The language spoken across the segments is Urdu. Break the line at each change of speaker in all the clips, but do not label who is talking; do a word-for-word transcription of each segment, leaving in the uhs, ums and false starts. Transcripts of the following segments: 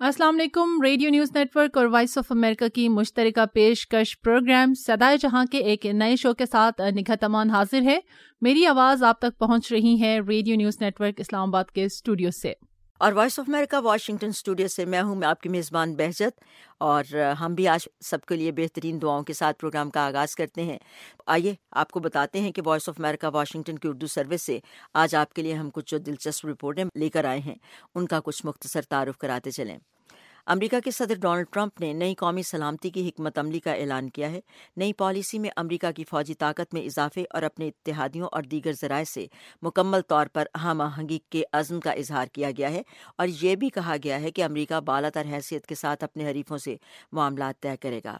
السلام علیکم. ریڈیو نیوز نیٹ ورک اور وائس آف امریکہ کی مشترکہ پیشکش پروگرام صدائے جہاں کے ایک نئے شو کے ساتھ نگہت امان حاضر ہے. میری آواز آپ تک پہنچ رہی ہے Radio News Network Islamabad کے اسٹوڈیو سے
اور Voice of America Washington studio سے. میں ہوں میں آپ کی میزبان بہجت، اور ہم بھی آج سب کے لیے بہترین دعاؤں کے ساتھ پروگرام کا آغاز کرتے ہیں. آئیے آپ کو بتاتے ہیں کہ وائس آف امریکہ واشنگٹن کی اردو سروس سے آج آپ کے لیے ہم کچھ جو دلچسپ رپورٹیں لے کر آئے ہیں ان کا کچھ مختصر تعارف کراتے چلیں. امریکہ کے صدر ڈونلڈ ٹرمپ نے نئی قومی سلامتی کی حکمت عملی کا اعلان کیا ہے. نئی پالیسی میں امریکہ کی فوجی طاقت میں اضافے اور اپنے اتحادیوں اور دیگر ذرائع سے مکمل طور پر ہم آہنگی کے عزم کا اظہار کیا گیا ہے، اور یہ بھی کہا گیا ہے کہ امریکہ بالا تر حیثیت کے ساتھ اپنے حریفوں سے معاملات طے کرے گا.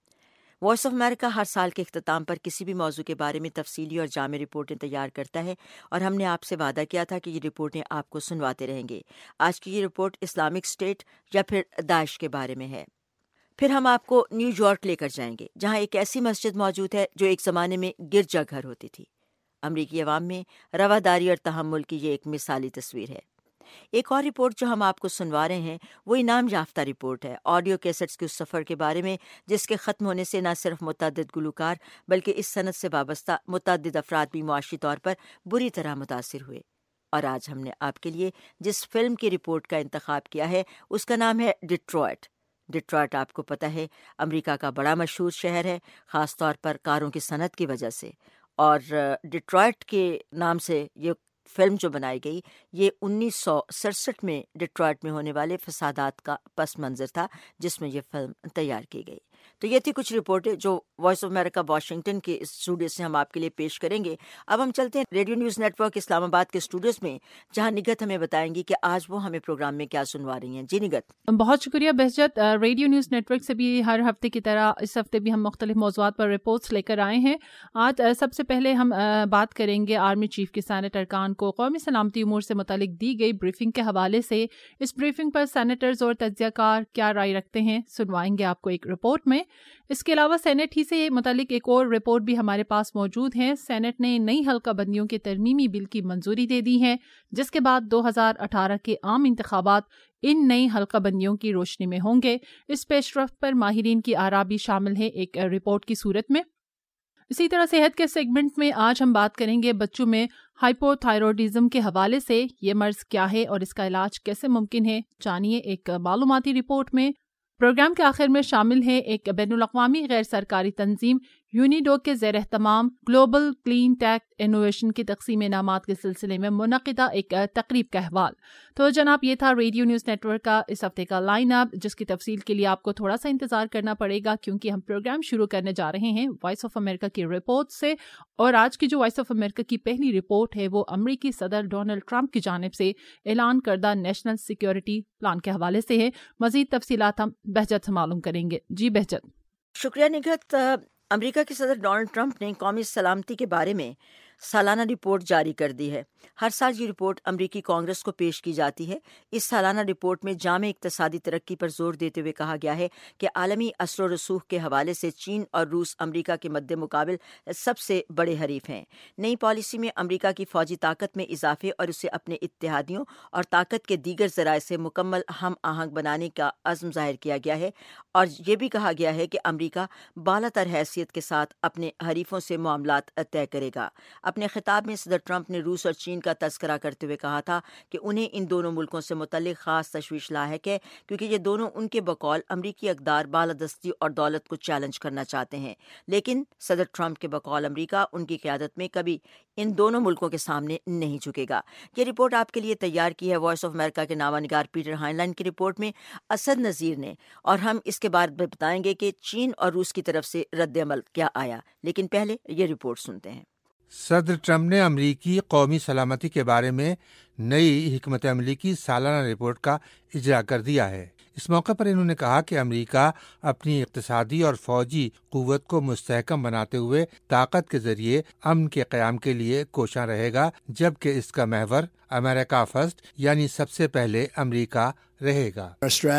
وائس آف امریکہ ہر سال کے اختتام پر کسی بھی موضوع کے بارے میں تفصیلی اور جامع رپورٹیں تیار کرتا ہے، اور ہم نے آپ سے وعدہ کیا تھا کہ یہ رپورٹیں آپ کو سنواتے رہیں گے. آج کی یہ رپورٹ اسلامک اسٹیٹ یا پھر داعش کے بارے میں ہے. پھر ہم آپ کو نیو یارک لے کر جائیں گے، جہاں ایک ایسی مسجد موجود ہے جو ایک زمانے میں گرجا گھر ہوتی تھی. امریکی عوام میں رواداری اور تحمل کی یہ ایک مثالی تصویر ہے. ایک اور رپورٹ جو ہم آپ کو سنوا رہے ہیں وہ انعام یافتہ رپورٹ ہے، آڈیو کیسٹس کے اس سفر کے بارے میں جس کے ختم ہونے سے نہ صرف متعدد گلوکار بلکہ اس صنعت سے وابستہ متعدد افراد بھی معاشی طور پر بری طرح متاثر ہوئے. اور آج ہم نے آپ کے لیے جس فلم کی رپورٹ کا انتخاب کیا ہے اس کا نام ہے ڈیٹرائٹ. ڈیٹرائٹ آپ کو پتہ ہے امریکہ کا بڑا مشہور شہر ہے، خاص طور پر کاروں کی صنعت کی وجہ سے. اور ڈیٹرائٹ کے نام سے یہ فلم جو بنائی گئی یہ انیس سو سڑسٹھ میں ڈیٹرائٹ میں ہونے والے فسادات کا پس منظر تھا جس میں یہ فلم تیار کی گئی. تو یہ تھی کچھ رپورٹیں جو وائس آف امریکہ واشنگٹن کے اسٹوڈیو سے ہم آپ کے لیے پیش کریں گے. اب ہم چلتے ہیں Radio News Network Islamabad کے اسٹوڈیوز میں، جہاں نگہت ہمیں بتائیں گی کہ آج وہ ہمیں پروگرام میں کیا سنوا رہی ہیں. جی نگہت.
بہت شکریہ Behjat. Radio News Network سے بھی ہر ہفتے کی طرح اس ہفتے بھی ہم مختلف موضوعات پر رپورٹس لے کر آئے ہیں. آج سب سے پہلے ہم بات کریں گے آرمی چیف کے سینٹ ارکان کو قومی سلامتی امور سے متعلق دی گئی بریفنگ کے حوالے سے. اس بریفنگ پر سینیٹرز اور تجزیہ کار کیا رائے رکھتے ہیں سنوائیں گے آپ کو ایک رپورٹ میں. اس کے علاوہ سینٹ ہی سے متعلق ایک اور رپورٹ بھی ہمارے پاس موجود ہے. سینٹ نے نئی حلقہ بندیوں کے ترمیمی بل کی منظوری دے دی ہے، جس کے بعد دو ہزار اٹھارہ کے عام انتخابات ان نئی حلقہ بندیوں کی روشنی میں ہوں گے. اس پیش رفت پر ماہرین کی آراء بھی شامل ہے ایک رپورٹ کی صورت میں. اسی طرح صحت کے سیگمنٹ میں آج ہم بات کریں گے بچوں میں ہائپو تھائرائیڈزم کے حوالے سے. یہ مرض کیا ہے اور اس کا علاج کیسے ممکن ہے، جانیے ایک معلوماتی رپورٹ میں. پروگرام کے آخر میں شامل ہے ایک بین الاقوامی غیر سرکاری تنظیم یونیڈو کے زیر اہتمام گلوبل کلین ٹیک انوویشن کی تقسیم انعامات کے سلسلے میں منعقدہ ایک تقریب کا احوال. تو جناب یہ تھا ریڈیو نیوز نیٹ ورک کا اس ہفتے کا لائن اپ، جس کی تفصیل کے لیے آپ کو تھوڑا سا انتظار کرنا پڑے گا کیونکہ ہم پروگرام شروع کرنے جا رہے ہیں وائس آف امریکہ کی رپورٹ سے. اور آج کی جو وائس آف امریکہ کی پہلی رپورٹ ہے وہ امریکی صدر ڈونلڈ ٹرمپ کی جانب سے اعلان کردہ نیشنل سیکیورٹی پلان کے حوالے سے ہے. مزید تفصیلات ہم بہجت سے معلوم کریں گے. جی بہجت.
شکریہ نگہت. امریکہ کے صدر ڈونلڈ ٹرمپ نے قومی سلامتی کے بارے میں سالانہ رپورٹ جاری کر دی ہے. ہر سال یہ رپورٹ امریکی کانگریس کو پیش کی جاتی ہے. اس سالانہ رپورٹ میں جامع اقتصادی ترقی پر زور دیتے ہوئے کہا گیا ہے کہ عالمی اثر و رسوخ کے حوالے سے چین اور روس امریکہ کے مد مقابل سب سے بڑے حریف ہیں. نئی پالیسی میں امریکہ کی فوجی طاقت میں اضافے اور اسے اپنے اتحادیوں اور طاقت کے دیگر ذرائع سے مکمل ہم آہنگ بنانے کا عزم ظاہر کیا گیا ہے، اور یہ بھی کہا گیا ہے کہ امریکہ بالا تر حیثیت کے ساتھ اپنے حریفوں سے معاملات طے کرے گا. اپنے خطاب میں صدر ٹرمپ نے روس اور چین کا تذکرہ کرتے ہوئے کہا تھا کہ انہیں ان دونوں ملکوں سے متعلق خاص تشویش لاحق ہے، کیونکہ یہ دونوں ان کے بقول امریکی اقدار، بالادستی اور دولت کو چیلنج کرنا چاہتے ہیں. لیکن صدر ٹرمپ کے بقول امریکہ ان کی قیادت میں کبھی ان دونوں ملکوں کے سامنے نہیں جھکے گا. یہ رپورٹ آپ کے لیے تیار کی ہے وائس آف امریکہ کے نامہ نگار پیٹر ہائن لائن کی رپورٹ میں اسد نذیر نے، اور ہم اس کے بارے میں بتائیں گے کہ چین اور روس کی طرف سے رد عمل کیا آیا. لیکن پہلے یہ رپورٹ سنتے ہیں.
صدر ٹرمپ نے امریکی قومی سلامتی کے بارے میں نئی حکمت عملی کی سالانہ رپورٹ کا اجرا کر دیا ہے. اس موقع پر انہوں نے کہا کہ امریکہ اپنی اقتصادی اور فوجی قوت کو مستحکم بناتے ہوئے طاقت کے ذریعے امن کے قیام کے لیے کوشاں رہے گا، جبکہ اس کا محور امریکہ فرسٹ یعنی سب سے پہلے امریکہ رہے گا.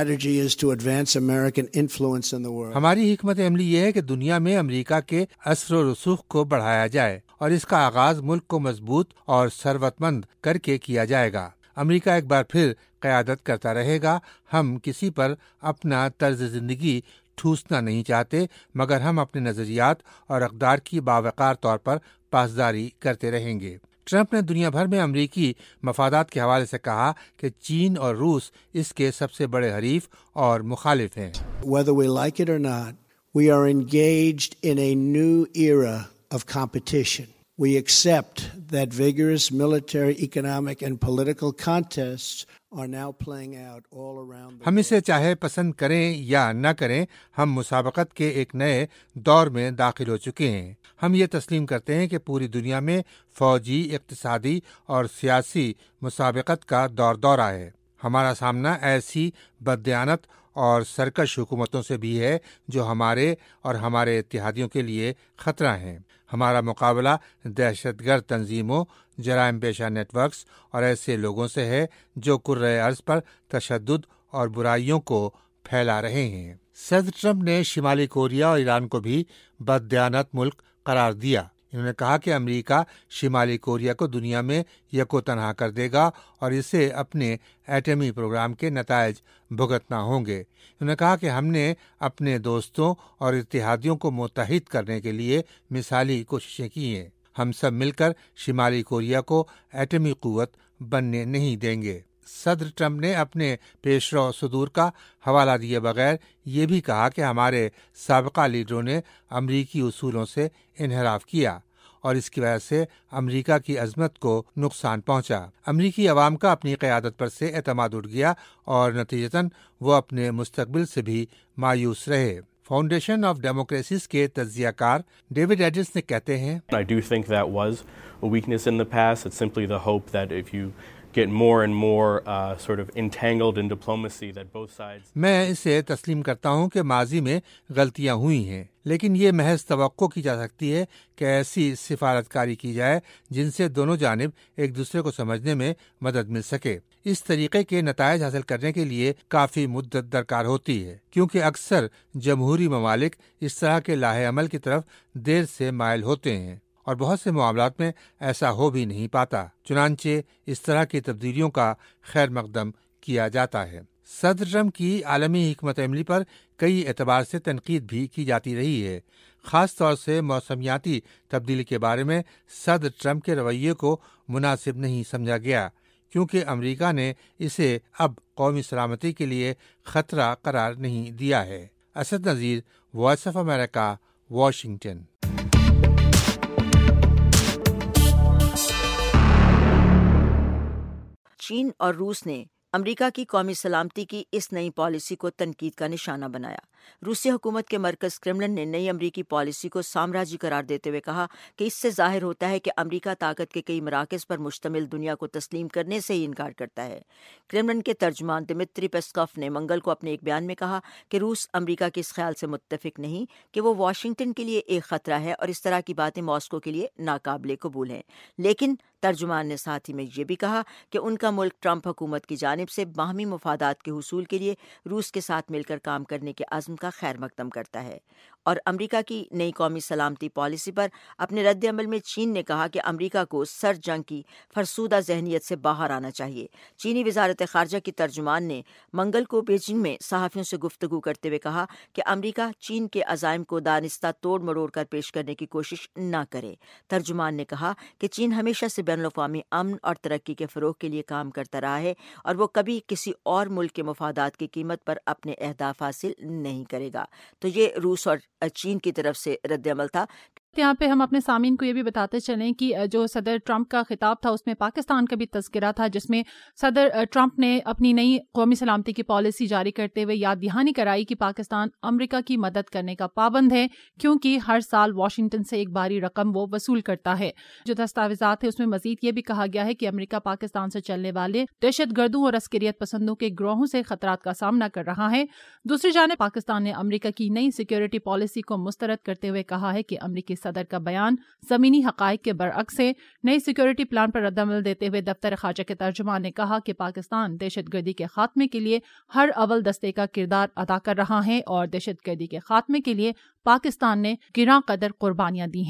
ہماری حکمت عملی یہ ہے کہ دنیا میں امریکہ کے اثر و رسوخ کو بڑھایا جائے، اور اس کا آغاز ملک کو مضبوط اور ثروت مند کر کے کیا جائے گا. امریکہ ایک بار پھر قیادت کرتا رہے گا۔ ہم کسی پر اپنا طرز زندگی ٹھوسنا نہیں چاہتے، مگر ہم اپنے نظریات اور اقدار کی باوقار طور پر پاسداری کرتے رہیں گے۔ ٹرمپ نے دنیا بھر میں امریکی مفادات کے حوالے سے کہا کہ چین اور روس اس کے سب سے بڑے حریف اور مخالف ہیں۔
Whether we like it or not, we are engaged in a new era of competition. We accept that vigorous military, economic, and political contests are now playing out all around the world.
ہم اسے چاہے پسند کریں یا نہ کریں، ہم مسابقت کے ایک نئے دور میں داخل ہو چکے ہیں۔ ہم یہ تسلیم کرتے ہیں کہ پوری دنیا میں فوجی، اقتصادی اور سیاسی مسابقت کا دور دورہ ہے۔ ہمارا سامنا ایسی بددیانت اور سرکش حکومتوں سے بھی ہے جو ہمارے اور ہمارے اتحادیوں کے لیے خطرہ ہیں۔ ہمارا مقابلہ دہشت گرد تنظیموں، جرائم پیشہ نیٹ ورکس اور ایسے لوگوں سے ہے جو کرۂ ارض پر تشدد اور برائیوں کو پھیلا رہے ہیں۔ صدر ٹرمپ نے شمالی کوریا اور ایران کو بھی بددیانت ملک قرار دیا۔ انہوں نے کہا کہ امریکہ شمالی کوریا کو دنیا میں یکو تنہا کر دے گا اور اسے اپنے ایٹمی پروگرام کے نتائج بھگتنا ہوں گے۔ انہوں نے کہا کہ ہم نے اپنے دوستوں اور اتحادیوں کو متحد کرنے کے لیے مثالی کوششیں کی ہیں۔ ہم سب مل کر شمالی کوریا کو ایٹمی قوت بننے نہیں دیں گے۔ صدر ٹرمپ نے اپنے پیشرو صدور کا حوالہ دیے بغیر یہ بھی کہا کہ ہمارے سابقہ لیڈروں نے امریکی اصولوں سے انحراف کیا اور اس کی وجہ سے امریکہ کی عظمت کو نقصان پہنچا۔ امریکی عوام کا اپنی قیادت پر سے اعتماد اٹھ گیا اور نتیجتاً وہ اپنے مستقبل سے بھی مایوس رہے۔ فاؤنڈیشن آف ڈیموکریسیز کے تجزیہ کار ڈیوڈ ایڈلز نے کہتے ہیں،
I do think that was a weakness in the past. It's simply the hope that if you get more and more uh, sort of entangled in diplomacy that both sides.
میں اسے تسلیم کرتا ہوں کہ ماضی میں غلطیاں ہوئی ہیں، لیکن یہ محض توقع کی جا سکتی ہے کہ ایسی سفارتکاری کی جائے جن سے دونوں جانب ایک دوسرے کو سمجھنے میں مدد مل سکے۔ اس طریقے کے نتائج حاصل کرنے کے لیے کافی مدت درکار ہوتی ہے، کیونکہ اکثر جمہوری ممالک اس طرح کے لاہ عمل کی طرف دیر سے مائل ہوتے ہیں اور بہت سے معاملات میں ایسا ہو بھی نہیں پاتا۔ چنانچہ اس طرح کی تبدیلیوں کا خیر مقدم کیا جاتا ہے۔ صدر ٹرمپ کی عالمی حکمت عملی پر کئی اعتبار سے تنقید بھی کی جاتی رہی ہے۔ خاص طور سے موسمیاتی تبدیلی کے بارے میں صدر ٹرمپ کے رویے کو مناسب نہیں سمجھا گیا، کیونکہ امریکہ نے اسے اب قومی سلامتی کے لیے خطرہ قرار نہیں دیا ہے۔ Asad Nazir, Voice of America, Washington.
چین اور روس نے امریکہ کی قومی سلامتی کی اس نئی پالیسی کو تنقید کا نشانہ بنایا۔ روسی حکومت کے مرکز کرملن نے نئی امریکی پالیسی کو سامراجی قرار دیتے ہوئے کہا کہ اس سے ظاہر ہوتا ہے کہ امریکہ طاقت کے کئی مراکز پر مشتمل دنیا کو تسلیم کرنے سے ہی انکار کرتا ہے۔ کرملن کے ترجمان دمتری پیسکوف نے منگل کو اپنے ایک بیان میں کہا کہ روس امریکہ کے اس خیال سے متفق نہیں کہ وہ واشنگٹن کے لیے ایک خطرہ ہے اور اس طرح کی باتیں ماسکو کے لیے ناقابل قبول ہیں، لیکن ترجمان نے ساتھ ہی میں یہ بھی کہا کہ ان کا ملک ٹرمپ حکومت کی جانب سے باہمی مفادات کے حصول کے لیے روس کے ساتھ مل کر کام کرنے کے عزم کا خیر مقدم کرتا ہے۔ اور امریکہ کی نئی قومی سلامتی پالیسی پر اپنے رد عمل میں چین نے کہا کہ امریکہ کو سر جنگ کی فرسودہ ذہنیت سے باہر آنا چاہیے۔ چینی وزارت خارجہ کی ترجمان نے منگل کو بیجنگ میں صحافیوں سے گفتگو کرتے ہوئے کہا کہ امریکہ چین کے عزائم کو دانستہ توڑ مروڑ کر پیش کرنے کی کوشش نہ کرے۔ ترجمان نے کہا کہ چین ہمیشہ سے بین الاقوامی امن اور ترقی کے فروغ کے لیے کام کرتا رہا ہے اور وہ کبھی کسی اور ملک کے مفادات کی قیمت پر اپنے اہداف حاصل نہیں کرے گا۔ تو یہ روس اور چین کی طرف سے رد عمل تھا۔
یہاں پہ ہم اپنے سامعین کو یہ بھی بتاتے چلیں کہ جو صدر ٹرمپ کا خطاب تھا اس میں پاکستان کا بھی تذکرہ تھا، جس میں صدر ٹرمپ نے اپنی نئی قومی سلامتی کی پالیسی جاری کرتے ہوئے یاد دہانی کرائی کہ پاکستان امریکہ کی مدد کرنے کا پابند ہے، کیونکہ ہر سال واشنگٹن سے ایک باری رقم وہ وصول کرتا ہے۔ جو دستاویزات ہیں اس میں مزید یہ بھی کہا گیا ہے کہ امریکہ پاکستان سے چلنے والے دہشت گردوں اور عسکریت پسندوں کے گروہوں سے خطرات کا سامنا کر رہا ہے۔ دوسری جانب پاکستان نے امریکہ کی نئی سیکیورٹی پالیسی کو مسترد کرتے ہوئے کہا ہے کہ امریکی صدر کا بیان زمینی حقائق کے برعکس ہے۔ نئی سیکیورٹی پلان پر ردعمل دیتے ہوئے دفتر خارجہ کے ترجمان نے کہا کہ پاکستان دہشت گردی کے خاتمے کے لیے ہر اول دستے کا کردار ادا کر رہا ہے اور دہشت گردی کے خاتمے کے لیے پاکستان نے گراں قدر قربانیاں دی ہیں۔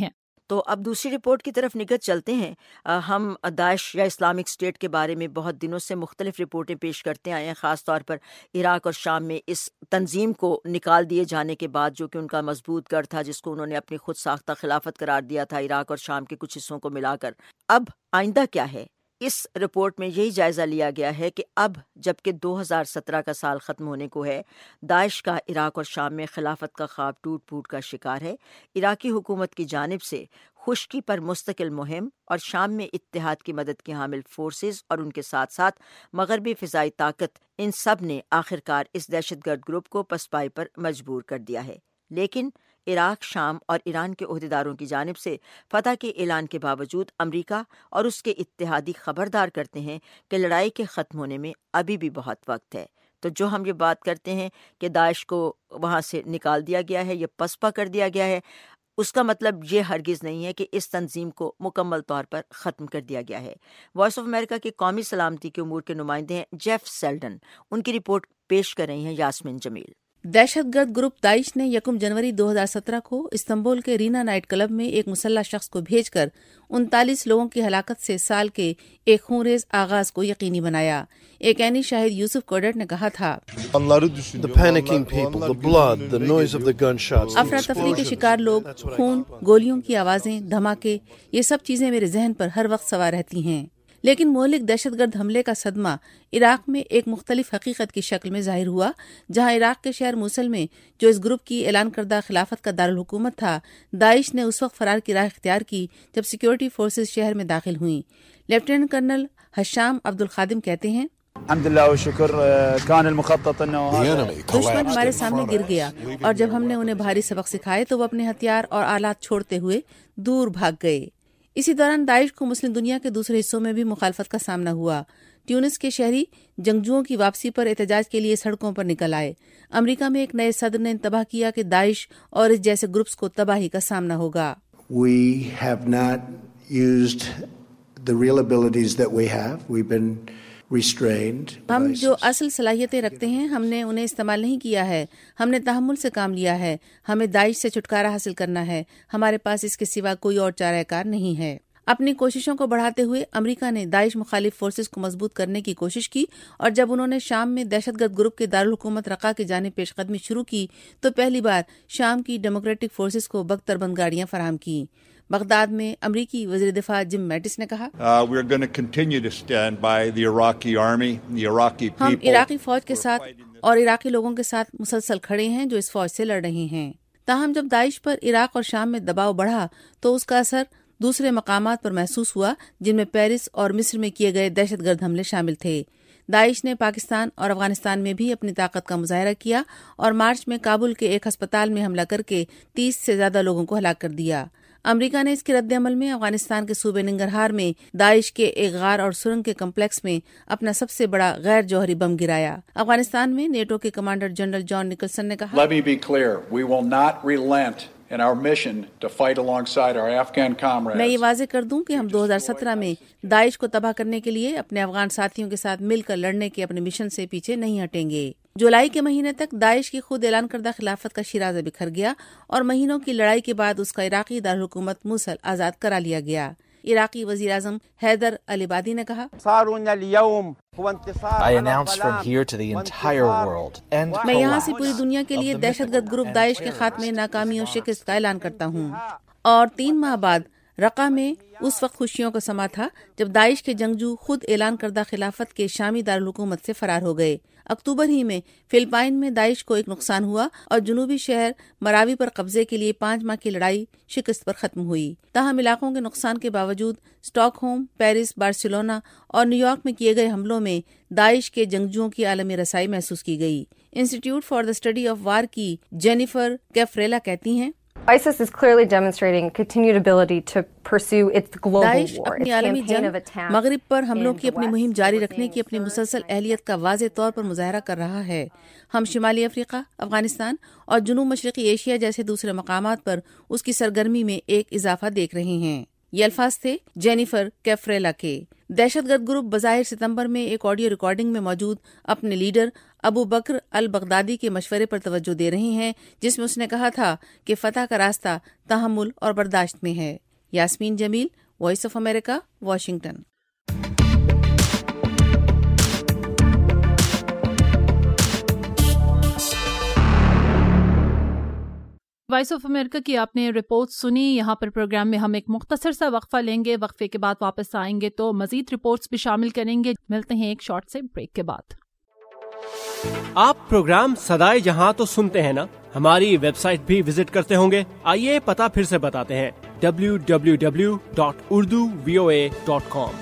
تو اب دوسری رپورٹ کی طرف نگت چلتے ہیں۔ ہم داعش یا اسلامک اسٹیٹ کے بارے میں بہت دنوں سے مختلف رپورٹیں پیش کرتے آئے ہیں، خاص طور پر عراق اور شام میں اس تنظیم کو نکال دیے جانے کے بعد، جو کہ ان کا مضبوط گڑھ تھا، جس کو انہوں نے اپنی خود ساختہ خلافت قرار دیا تھا عراق اور شام کے کچھ حصوں کو ملا کر۔ اب آئندہ کیا ہے؟ اس رپورٹ میں یہی جائزہ لیا گیا ہے کہ اب جبکہ دو ہزار سترہ کا سال ختم ہونے کو ہے، داعش کا عراق اور شام میں خلافت کا خواب ٹوٹ پھوٹ کا شکار ہے۔ عراقی حکومت کی جانب سے خشکی پر مستقل مہم اور شام میں اتحاد کی مدد کی حامل فورسز اور ان کے ساتھ ساتھ مغربی فضائی طاقت، ان سب نے آخرکار اس دہشت گرد گروپ کو پسپائی پر مجبور کر دیا ہے۔ لیکن عراق، شام اور ایران کے عہدیداروں کی جانب سے فتح کے اعلان کے باوجود امریکہ اور اس کے اتحادی خبردار کرتے ہیں کہ لڑائی کے ختم ہونے میں ابھی بھی بہت وقت ہے۔ تو جو ہم یہ بات کرتے ہیں کہ داعش کو وہاں سے نکال دیا گیا ہے، یہ پسپا کر دیا گیا ہے، اس کا مطلب یہ ہرگز نہیں ہے کہ اس تنظیم کو مکمل طور پر ختم کر دیا گیا ہے۔ وائس آف امریکہ کے قومی سلامتی کے امور کے نمائندے ہیں جیف سیلڈن، ان کی رپورٹ پیش کر رہی ہیں یاسمین جمیل۔
دہشت گرد گروپ داعش نے یکم جنوری دو ہزار سترہ کو استنبول کے رینا نائٹ کلب میں ایک مسلح شخص کو بھیج کر انتالیس لوگوں کی ہلاکت سے سال کے ایک خونریز آغاز کو یقینی بنایا۔ ایک عینی شاہد یوسف کوڈٹ نے کہا تھا، افراتفری کے شکار لوگ، خون، گولیوں کی آوازیں، دھماکے، یہ سب چیزیں میرے ذہن پر ہر وقت سوار رہتی ہیں۔ لیکن مہلک دہشت گرد حملے کا صدمہ عراق میں ایک مختلف حقیقت کی شکل میں ظاہر ہوا، جہاں عراق کے شہر موصل میں، جو اس گروپ کی اعلان کردہ خلافت کا دارالحکومت تھا، داعش نے اس وقت فرار کی راہ اختیار کی جب سیکیورٹی فورسز شہر میں داخل ہوئیں۔ لیفٹیننٹ کرنل حشام عبدالخادم کہتے ہیں، دشمن ہمارے سامنے گر گیا اور جب ہم نے انہیں بھاری سبق سکھائے تو وہ اپنے ہتھیار اور آلات چھوڑتے ہوئے دور بھاگ گئے۔ اسی دوران داعش کو مسلم دنیا کے دوسرے حصوں میں بھی مخالفت کا سامنا ہوا۔ ٹیونس کے شہری جنگجوؤں کی واپسی پر احتجاج کے لیے سڑکوں پر نکل آئے۔ امریکہ میں ایک نئے صدر نے انتباہ کیا کہ داعش اور اس جیسے گروپس کو تباہی کا سامنا ہوگا۔
We have not used the real abilities that we have. We've been restrained.
ہم جو اصل صلاحیتیں رکھتے ہیں ہم نے انہیں استعمال نہیں کیا ہے۔ ہم نے تحمل سے کام لیا ہے۔ ہمیں داعش سے چھٹکارا حاصل کرنا ہے۔ ہمارے پاس اس کے سوا کوئی اور چارہ کار نہیں ہے۔ اپنی کوششوں کو بڑھاتے ہوئے امریکہ نے داعش مخالف فورسز کو مضبوط کرنے کی کوشش کی، اور جب انہوں نے شام میں دہشت گرد گروپ کے دارالحکومت رقہ کی جانب پیش قدمی شروع کی تو پہلی بار شام کی ڈیموکریٹک فورسز کو بختر بند گاڑیاں فراہم کی۔ بغداد میں امریکی وزیر دفاع جم میٹس نے کہا، ہم عراقی فوج کے ساتھ اور عراقی لوگوں کے ساتھ مسلسل کھڑے ہیں جو اس فوج سے لڑ رہے ہیں۔ تاہم جب داعش پر عراق اور شام میں دباؤ بڑھا تو اس کا اثر دوسرے مقامات پر محسوس ہوا، جن میں پیرس اور مصر میں کیے گئے دہشت گرد حملے شامل تھے۔ داعش نے پاکستان اور افغانستان میں بھی اپنی طاقت کا مظاہرہ کیا اور مارچ میں کابل کے ایک ہسپتال میں حملہ کر کے تیس سے زیادہ لوگوں کو ہلاک کر دیا۔ امریکہ نے اس کے رد عمل میں افغانستان کے صوبے ننگرہار میں داعش کے ایک غار اور سرنگ کے کمپلیکس میں اپنا سب سے بڑا غیر جوہری بم گرایا۔ افغانستان میں نیٹو کے کمانڈر جنرل جان نکلسن نے کہا،
Let me be clear, we will not relent in our mission to fight alongside our Afghan comrades.
میں یہ واضح کر دوں کہ ہم دو ہزار سترہ میں داعش کو تباہ کرنے کے لیے اپنے افغان ساتھیوں کے ساتھ مل کر لڑنے کے اپنے مشن سے پیچھے نہیں ہٹیں گے۔ جولائی کے مہینے تک داعش کی خود اعلان کردہ خلافت کا شیرازہ بکھر گیا اور مہینوں کی لڑائی کے بعد اس کا عراقی دارالحکومت موصل آزاد کرا لیا گیا۔ عراقی وزیر اعظم حیدر العبادی نے کہا، میں یہاں سے پوری دنیا کے لیے دہشت گرد گروپ داعش کے خاتمے، ناکامی اور شکست کا اعلان کرتا ہوں۔ اور تین ماہ بعد رقہ میں اس وقت خوشیوں کا سما تھا جب داعش کے جنگجو خود اعلان کردہ خلافت کے شامی دارالحکومت سے فرار ہو گئے۔ اکتوبر ہی میں فلپائن میں داعش کو ایک نقصان ہوا اور جنوبی شہر مراوی پر قبضے کے لیے پانچ ماہ کی لڑائی شکست پر ختم ہوئی۔ تاہم علاقوں کے نقصان کے باوجود اسٹاک ہوم، پیرس، بارسلونا اور نیو یارک میں کیے گئے حملوں میں داعش کے جنگجوؤں کی عالمی رسائی محسوس کی گئی۔ Institute for the Study of War کی جینیفر کیفریلا کہتی ہیں،
ISIS is clearly demonstrating continued ability to pursue its global
Daesh
war, its
اپنی عالمی
campaign of
جنگ،
attack.
مغرب پر حملوں کی
in the
اپنی
West.
مہم جاری
We're
رکھنے
seeing
کی اپنی
Israel
مسلسل اہلیت کا واضح طور پر مظاہرہ کر رہا ہے۔ ہم شمالی افریقہ، افغانستان اور جنوب مشرقی ایشیا جیسے دوسرے مقامات پر اس کی سرگرمی میں ایک اضافہ دیکھ رہے ہیں۔ یہ الفاظ تھے جینیفر کیفریلا کے۔ دہشت گرد گروپ بظاہر ستمبر میں ایک آڈیو ریکارڈنگ میں موجود اپنے لیڈر ابو بکر البغدادی کے مشورے پر توجہ دے رہے ہیں، جس میں اس نے کہا تھا کہ فتح کا راستہ تحمل اور برداشت میں ہے۔ Yasmeen Jamil, Voice of America, Washington.
Voice of America کی آپ نے رپورٹ سنی۔ یہاں پر پروگرام میں ہم ایک مختصر سا وقفہ لیں گے، وقفے کے بعد واپس آئیں گے تو مزید رپورٹس بھی شامل کریں گے۔ ملتے ہیں ایک شارٹ سے بریک کے بعد۔
آپ پروگرام صدائے جہاں تو سنتے ہیں نا، ہماری ویب سائٹ بھی وزٹ کرتے ہوں گے۔ آئیے پتہ پھر سے بتاتے ہیں، W W W dot Urdu V O A dot com.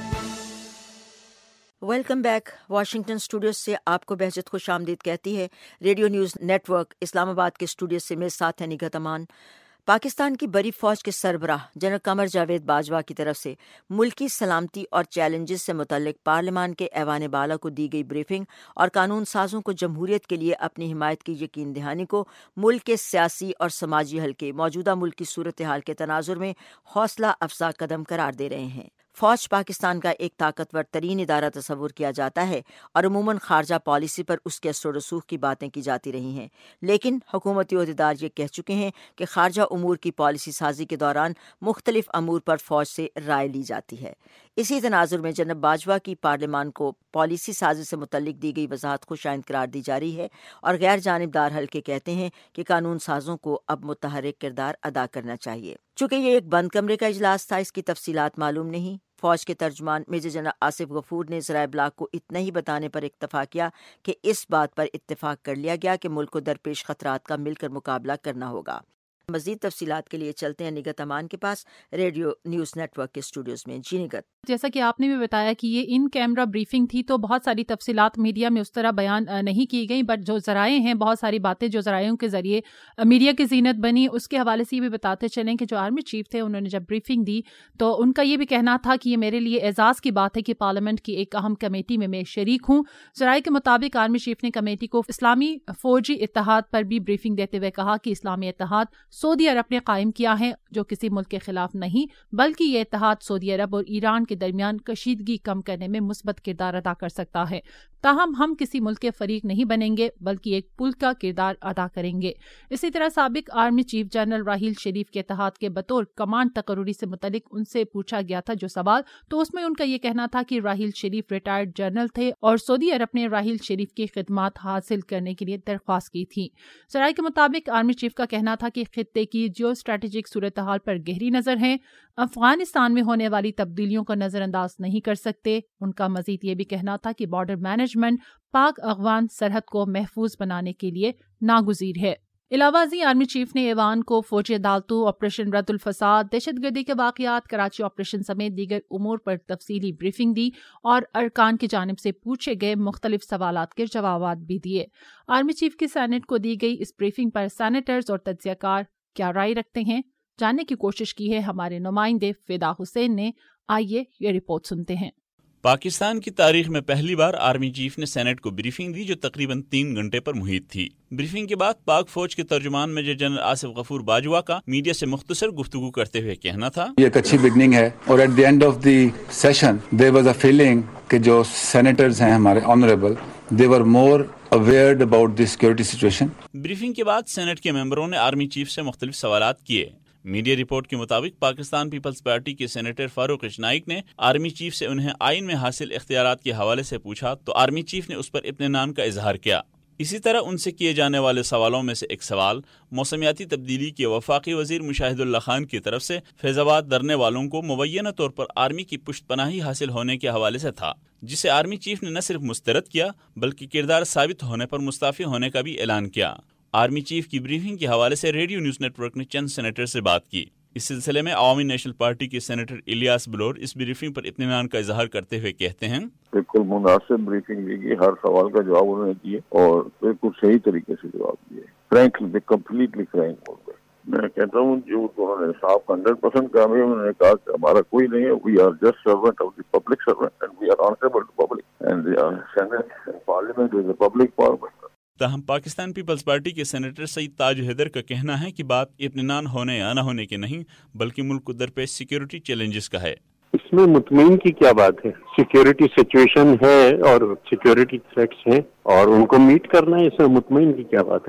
Welcome back. Washington studio سے آپ کو بہجت خوش آمدید کہتی ہے Radio News Network Islamabad کے اسٹوڈیو سے میرے ساتھ ہے نگہت امان۔ پاکستان کی بڑی فوج کے سربراہ جنرل قمر جاوید باجوہ کی طرف سے ملکی سلامتی اور چیلنجز سے متعلق پارلیمان کے ایوان بالا کو دی گئی بریفنگ اور قانون سازوں کو جمہوریت کے لیے اپنی حمایت کی یقین دہانی کو ملک کے سیاسی اور سماجی حل کے موجودہ ملکی صورتحال کے تناظر میں حوصلہ افزا قدم قرار دے رہے ہیں۔ فوج پاکستان کا ایک طاقتور ترین ادارہ تصور کیا جاتا ہے اور عموماً خارجہ پالیسی پر اس کے اثر و رسوخ کی باتیں کی جاتی رہی ہیں، لیکن حکومتی عہدیدار یہ کہہ چکے ہیں کہ خارجہ امور کی پالیسی سازی کے دوران مختلف امور پر فوج سے رائے لی جاتی ہے۔ اسی تناظر میں جناب باجوہ کی پارلیمان کو پالیسی سازی سے متعلق دی گئی وضاحت خوش آئند قرار دی جا رہی ہے اور غیر جانبدار حلقے کہتے ہیں کہ قانون سازوں کو اب متحرک کردار ادا کرنا چاہیے۔ چونکہ یہ ایک بند کمرے کا اجلاس تھا، اس کی تفصیلات معلوم نہیں۔ فوج کے ترجمان میجر جنرل آصف غفور نے ذرائع ابلاغ کو اتنا ہی بتانے پر اکتفا کیا کہ اس بات پر اتفاق کر لیا گیا کہ ملک کو درپیش خطرات کا مل کر مقابلہ کرنا ہوگا۔ مزید تفصیلات کے لیے چلتے ہیں نگہت امان کے پاس ریڈیو نیوز نیٹ ورک کے اسٹوڈیوز میں۔ جی نگہت،
جیسا کہ آپ نے بھی بتایا کہ یہ ان کیمرہ بریفنگ تھی تو بہت ساری تفصیلات میڈیا میں اس طرح بیان نہیں کی گئی، بٹ جو ذرائع ہیں، بہت ساری باتیں جو ذرائعوں کے ذریعے میڈیا کی زینت بنی، اس کے حوالے سے یہ بھی بتاتے چلیں کہ جو آرمی چیف تھے انہوں نے جب بریفنگ دی تو ان کا یہ بھی کہنا تھا کہ یہ میرے لیے اعزاز کی بات ہے کہ پارلیمنٹ کی ایک اہم کمیٹی میں میں شریک ہوں۔ ذرائع کے مطابق آرمی چیف نے کمیٹی کو اسلامی فوجی اتحاد پر بھی بریفنگ دیتے ہوئے کہا کہ اسلامی اتحاد سعودی عرب نے قائم کیا ہے، جو کسی ملک کے خلاف نہیں، بلکہ یہ اتحاد سعودی عرب اور ایران کے درمیان کشیدگی کم کرنے میں مثبت کردار ادا کر سکتا ہے۔ تاہم ہم کسی ملک کے فریق نہیں بنیں گے بلکہ ایک پل کا کردار ادا کریں گے۔ اسی طرح سابق army chief general Raheel Sharif کے اتحاد کے بطور کمانڈ تقرری سے متعلق ان سے پوچھا گیا تھا جو سوال، تو اس میں ان کا یہ کہنا تھا کہ راحیل شریف ریٹائرڈ جنرل تھے اور سعودی عرب نے راحیل شریف کی خدمات حاصل کرنے کے لیے درخواست کی تھی۔ ذرائع کے مطابق آرمی چیف کا کہنا تھا کہ خطے کی جیو اسٹریٹجک صورتحال پر گہری نظر ہے، افغانستان میں ہونے والی تبدیلیوں کو نظر انداز نہیں کر سکتے۔ ان کا مزید یہ بھی کہنا تھا کہ بارڈر مینجمنٹ پاک افغان سرحد کو محفوظ بنانے کے لیے ناگزیر ہے۔ علاوہ ازیں آرمی چیف نے ایوان کو فوجی عدالتوں، آپریشن رد الفساد، دہشت گردی کے واقعات، کراچی آپریشن سمیت دیگر امور پر تفصیلی بریفنگ دی اور ارکان کی جانب سے پوچھے گئے مختلف سوالات کے جوابات بھی دیے۔ آرمی چیف کی سینٹ کو دی گئی اس بریفنگ پر سینیٹرز اور تجزیہ کار کیا رائے رکھتے ہیں، جاننے کی کوشش کی ہے ہمارے نمائندے فدا حسین نے۔ آئیے یہ رپورٹ سنتے ہیں۔
پاکستان کی تاریخ میں پہلی بار آرمی چیف نے سینٹ کو بریفنگ دی جو تقریباً تین گھنٹے پر محیط تھی۔ بریفنگ کے بعد پاک فوج کے ترجمان میجر جنرل آصف غفور باجوہ کا میڈیا سے مختصر گفتگو کرتے ہوئے کہنا تھا،
یہ ایک اچھی بگننگ ہے اور at the end of the session there was a feeling کہ جو سینیٹرز ہیں ہمارے honourable they were more aware about the security situation.
Briefing کے بعد سینٹ کے ممبروں نے آرمی چیف سے مختلف سوالات کیے۔ میڈیا رپورٹ کے مطابق پاکستان پیپلز پارٹی کے سینیٹر فاروق اشنائک نے آرمی چیف سے انہیں آئین میں حاصل اختیارات کے حوالے سے پوچھا تو آرمی چیف نے اس پر اطمینان کا اظہار کیا۔ اسی طرح ان سے کیے جانے والے سوالوں میں سے ایک سوال موسمیاتی تبدیلی کے وفاقی وزیر مشاہد اللہ خان کی طرف سے فیض آباد ڈرنے والوں کو مبینہ طور پر آرمی کی پشت پناہی حاصل ہونے کے حوالے سے تھا، جسے آرمی چیف نے نہ صرف مسترد کیا بلکہ کردار ثابت ہونے پر مستعفی ہونے کا بھی اعلان کیا۔ آرمی چیف کی بریفنگ کے حوالے سے ریڈیو نیوز نیٹ ورک نے چند سینیٹر سے بات کی۔ اس سلسلے میں عوامی نیشنل پارٹی کے سینیٹر الیاس بلور اس بریفنگ پر اطمینان کا اظہار کرتے ہوئے کہتے ہیں،
بالکل مناسب بریفنگ دی گئی، ہر سوال کا جواب انہوں نے دیے اور بالکل صحیح طریقے سے جواب دیے، فرینکلی کمپلیٹلی فرینک ہو گئے۔ میں کہتا ہوں جو انہوں نے صاف ہنڈریڈ پرسینٹ کامیاب، انہوں نے کہا کہ ہمارا کوئی نہیں ہے، we are just servant of the public servant and we are answerable to public and the senate and parliament is a public parliament.
تاہم پاکستان پیپلز پارٹی کے سینیٹر سعید تاج حیدر کا کہنا ہے کہ بات اطمینان ہونے یا نہ ہونے کے نہیں بلکہ ملک کو درپیش سیکیورٹی چیلنجز کا ہے۔
اس میں مطمئن کی کیا بات ہے، سیکیورٹی سچویشن ہے اور سیکیورٹی تھریٹس ہیں اور ان کو میٹ کرنا ہے، اس میں مطمئن کی کیا بات ہے۔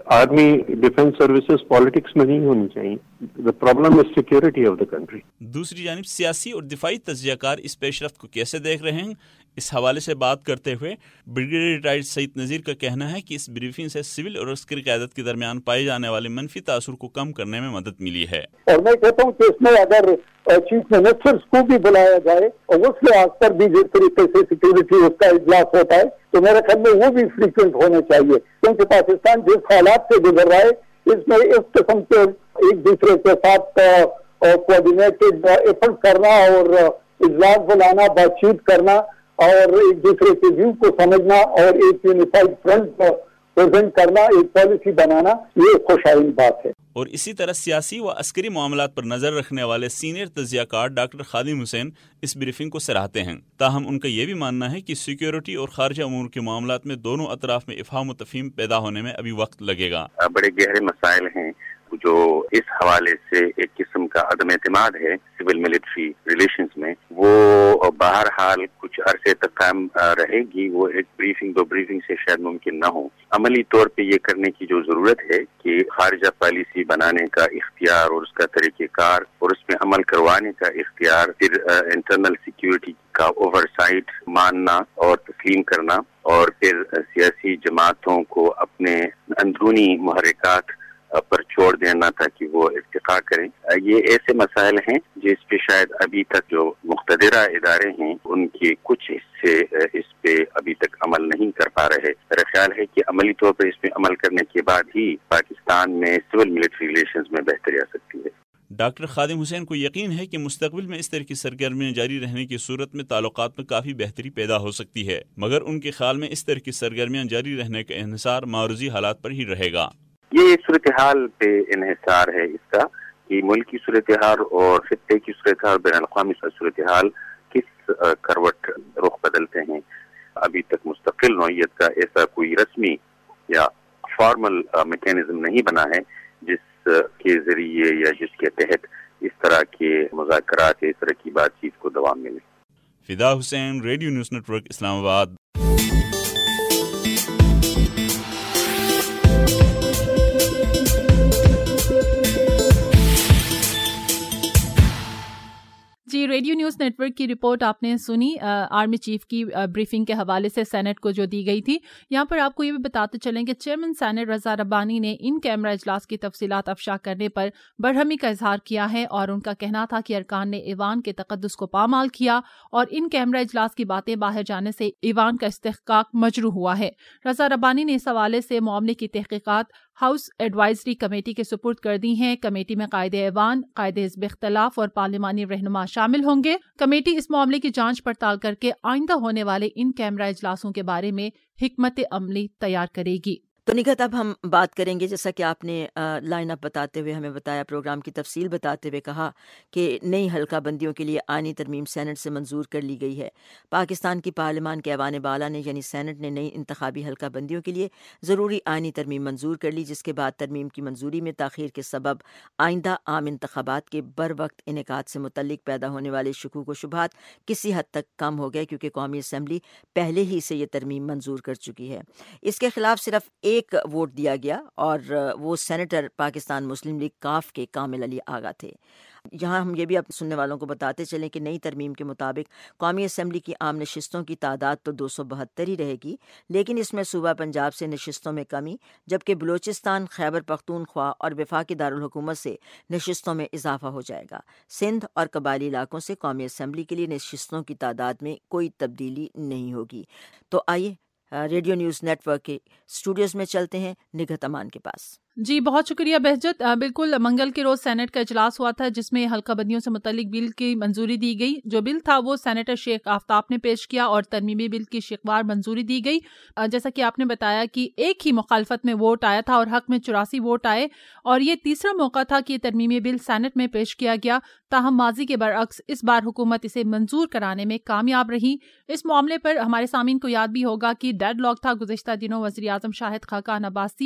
آرمی ڈیفینس سروسز پالیٹکس میں نہیں ہونی چاہیے. The problem is security of the country.
دوسری جانب سیاسی اور دفاعی تجزیہ کار اس پیش رفت کو کیسے دیکھ رہے ہیں؟ اس حوالے سے بات کرتے ہوئے بریگیڈیئر ریٹائرڈ سعید نذیر کا کہنا ہے کہ اس بریفنگ سے سول اور عسکری قیادت کے درمیان پائے جانے والے منفی تاثر کو کم کرنے میں مدد ملی ہے.
اور میں کہتا ہوں کہ اس میں اگر چیف منسٹر کو بھی بلایا جائے اور اس لحاظ پر بھی جس طریقے سے سیکورٹی اس کا اجلاس ہوتا ہے تو میرے خیال میں وہ بھی فریکوینٹ ہونے چاہیے, کیونکہ پاکستان جس حالات سے گزر رہا ہے اس میں اس قسم کے ایک دوسرے کے ساتھ کوآرڈینیٹڈ ایفرٹ کرنا اور اجلاس بلانا, بات چیت کرنا اور ایک دوسرے کے ویو کو سمجھنا اور ایک یونیفائڈ فرنٹ پریزنٹ کرنا, ایک پالیسی بنانا, یہ خوشائن بات ہے.
اور اسی طرح سیاسی و عسکری معاملات پر نظر رکھنے والے سینئر تجزیہ کار ڈاکٹر خادم حسین اس بریفنگ کو سراہتے ہیں. تاہم ان کا یہ بھی ماننا ہے کہ سیکیورٹی اور خارجہ امور کے معاملات میں دونوں اطراف میں افہام و تفہیم پیدا ہونے میں ابھی وقت لگے گا.
بڑے گہرے مسائل ہیں جو اس حوالے سے ایک قسم کا عدم اعتماد ہے سول ملٹری ریلیشنز میں, وہ بہرحال کچھ عرصے تک قائم رہے گی. وہ ایک بریفنگ دو بریفنگ سے شاید ممکن نہ ہو. عملی طور پہ یہ کرنے کی جو ضرورت ہے کہ خارجہ پالیسی بنانے کا اختیار اور اس کا طریقہ کار اور اس میں عمل کروانے کا اختیار, پھر انٹرنل سیکیورٹی کا اوور سائٹ ماننا اور تسلیم کرنا, اور پھر سیاسی جماعتوں کو اپنے اندرونی محرکات پر چھوڑ دینا تاکہ وہ ارتقاء کریں. یہ ایسے مسائل ہیں جس پہ شاید ابھی تک جو مقتدرہ ادارے ہیں ان کے کچھ حصے اس پہ ابھی تک عمل نہیں کر پا رہے. میرا خیال ہے کہ عملی طور پر اس پہ عمل کرنے کے بعد ہی پاکستان میں سول ملٹری ریلیشنز میں بہتری آ سکتی ہے.
ڈاکٹر خادم حسین کو یقین ہے کہ مستقبل میں اس طرح کی سرگرمیاں جاری رہنے کی صورت میں تعلقات میں کافی بہتری پیدا ہو سکتی ہے, مگر ان کے خیال میں اس طرح کی سرگرمیاں جاری رہنے کا انحصار معروضی حالات پر ہی رہے گا.
یہ صورتحال پہ انحصار ہے اس کا کہ ملکی صورتحال اور خطے کی صورتحال, بین الاقوامی صورتحال کس کروٹ رخ بدلتے ہیں. ابھی تک مستقل نوعیت کا ایسا کوئی رسمی یا فارمل میکینزم نہیں بنا ہے جس کے ذریعے یا جس کے تحت اس طرح کے مذاکرات, اس طرح کی بات چیت کو دوام ملے.
Fida Hussain, Radio News Network, Islamabad.
جی, ریڈیو نیوز نیٹ ورک کی رپورٹ آپ نے سنی آرمی چیف کی بریفنگ کے حوالے سے سینٹ کو جو دی گئی تھی. یہاں پر آپ کو یہ بھی بتاتے چلیں کہ چیئرمین سینٹ رضا ربانی نے ان کیمرہ اجلاس کی تفصیلات افشا کرنے پر برہمی کا اظہار کیا ہے, اور ان کا کہنا تھا کہ ارکان نے ایوان کے تقدس کو پامال کیا اور ان کیمرہ اجلاس کی باتیں باہر جانے سے ایوان کا استحقاق مجروح ہوا ہے. رضا ربانی نے اس حوالے سے معاملے کی تحقیقات ہاؤس ایڈوائزری کمیٹی کے سپرد کر دی ہیں. کمیٹی میں قائد ایوان, قائد حزب اختلاف اور پارلیمانی رہنما شامل ہوں گے. کمیٹی اس معاملے کی جانچ پڑتال کر کے آئندہ ہونے والے ان کیمرہ اجلاسوں کے بارے میں حکمت عملی تیار کرے گی.
تو نگہت اب ہم بات کریں گے، جیسا کہ آپ نے لائن اپ بتاتے ہوئے ہمیں بتایا، پروگرام کی تفصیل بتاتے ہوئے کہا کہ نئی حلقہ بندیوں کے لیے آئینی ترمیم سینٹ سے منظور کر لی گئی ہے۔ پاکستان کی پارلیمان کے ایوان بالا نے یعنی سینٹ نے نئی انتخابی حلقہ بندیوں کے لیے ضروری آئینی ترمیم منظور کر لی، جس کے بعد ترمیم کی منظوری میں تاخیر کے سبب آئندہ عام انتخابات کے بر وقت انعقاد سے متعلق پیدا ہونے والے شکوک و شبہات کسی حد تک کم ہو گئے، کیونکہ قومی اسمبلی پہلے ہی سے یہ ترمیم منظور کر چکی ہے۔ اس کے خلاف صرف ایک ووٹ دیا گیا اور وہ سینیٹر پاکستان مسلم لیگ کاف کے کامل علی آغا تھے۔ یہاں ہم یہ بھی آپ سننے والوں کو بتاتے چلیں کہ نئی ترمیم کے مطابق قومی اسمبلی کی عام نشستوں کی تعداد تو دو سو بہتر ہی رہے گی، لیکن اس میں صوبہ پنجاب سے نشستوں میں کمی، جبکہ بلوچستان، خیبر پختونخوا اور وفاقی دارالحکومت سے نشستوں میں اضافہ ہو جائے گا۔ سندھ اور قبائلی علاقوں سے قومی اسمبلی کے لیے نشستوں کی تعداد میں کوئی تبدیلی نہیں ہوگی۔ تو آئیے ریڈیو نیوز نیٹ ورک کے اسٹوڈیوز میں چلتے ہیں نگہت امان کے پاس۔
جی بہت شکریہ بہجت۔ بالکل منگل کے روز سینٹ کا اجلاس ہوا تھا جس میں حلقہ بندیوں سے متعلق بل کی منظوری دی گئی۔ جو بل تھا وہ سینیٹر شیخ آفتاب نے پیش کیا اور ترمیمی بل کی شکوار منظوری دی گئی۔ جیسا کہ آپ نے بتایا کہ ایک ہی مخالفت میں ووٹ آیا تھا اور حق میں چوراسی ووٹ آئے، اور یہ تیسرا موقع تھا کہ یہ ترمیمی بل سینٹ میں پیش کیا گیا۔ تاہم ماضی کے برعکس اس بار حکومت اسے منظور کرانے میں کامیاب رہی۔ اس معاملے پر ہمارے سامعین کو یاد بھی ہوگا کہ ڈیڈ لاک تھا۔ گزشتہ دنوں وزیر اعظم شاہد خاقان عباسی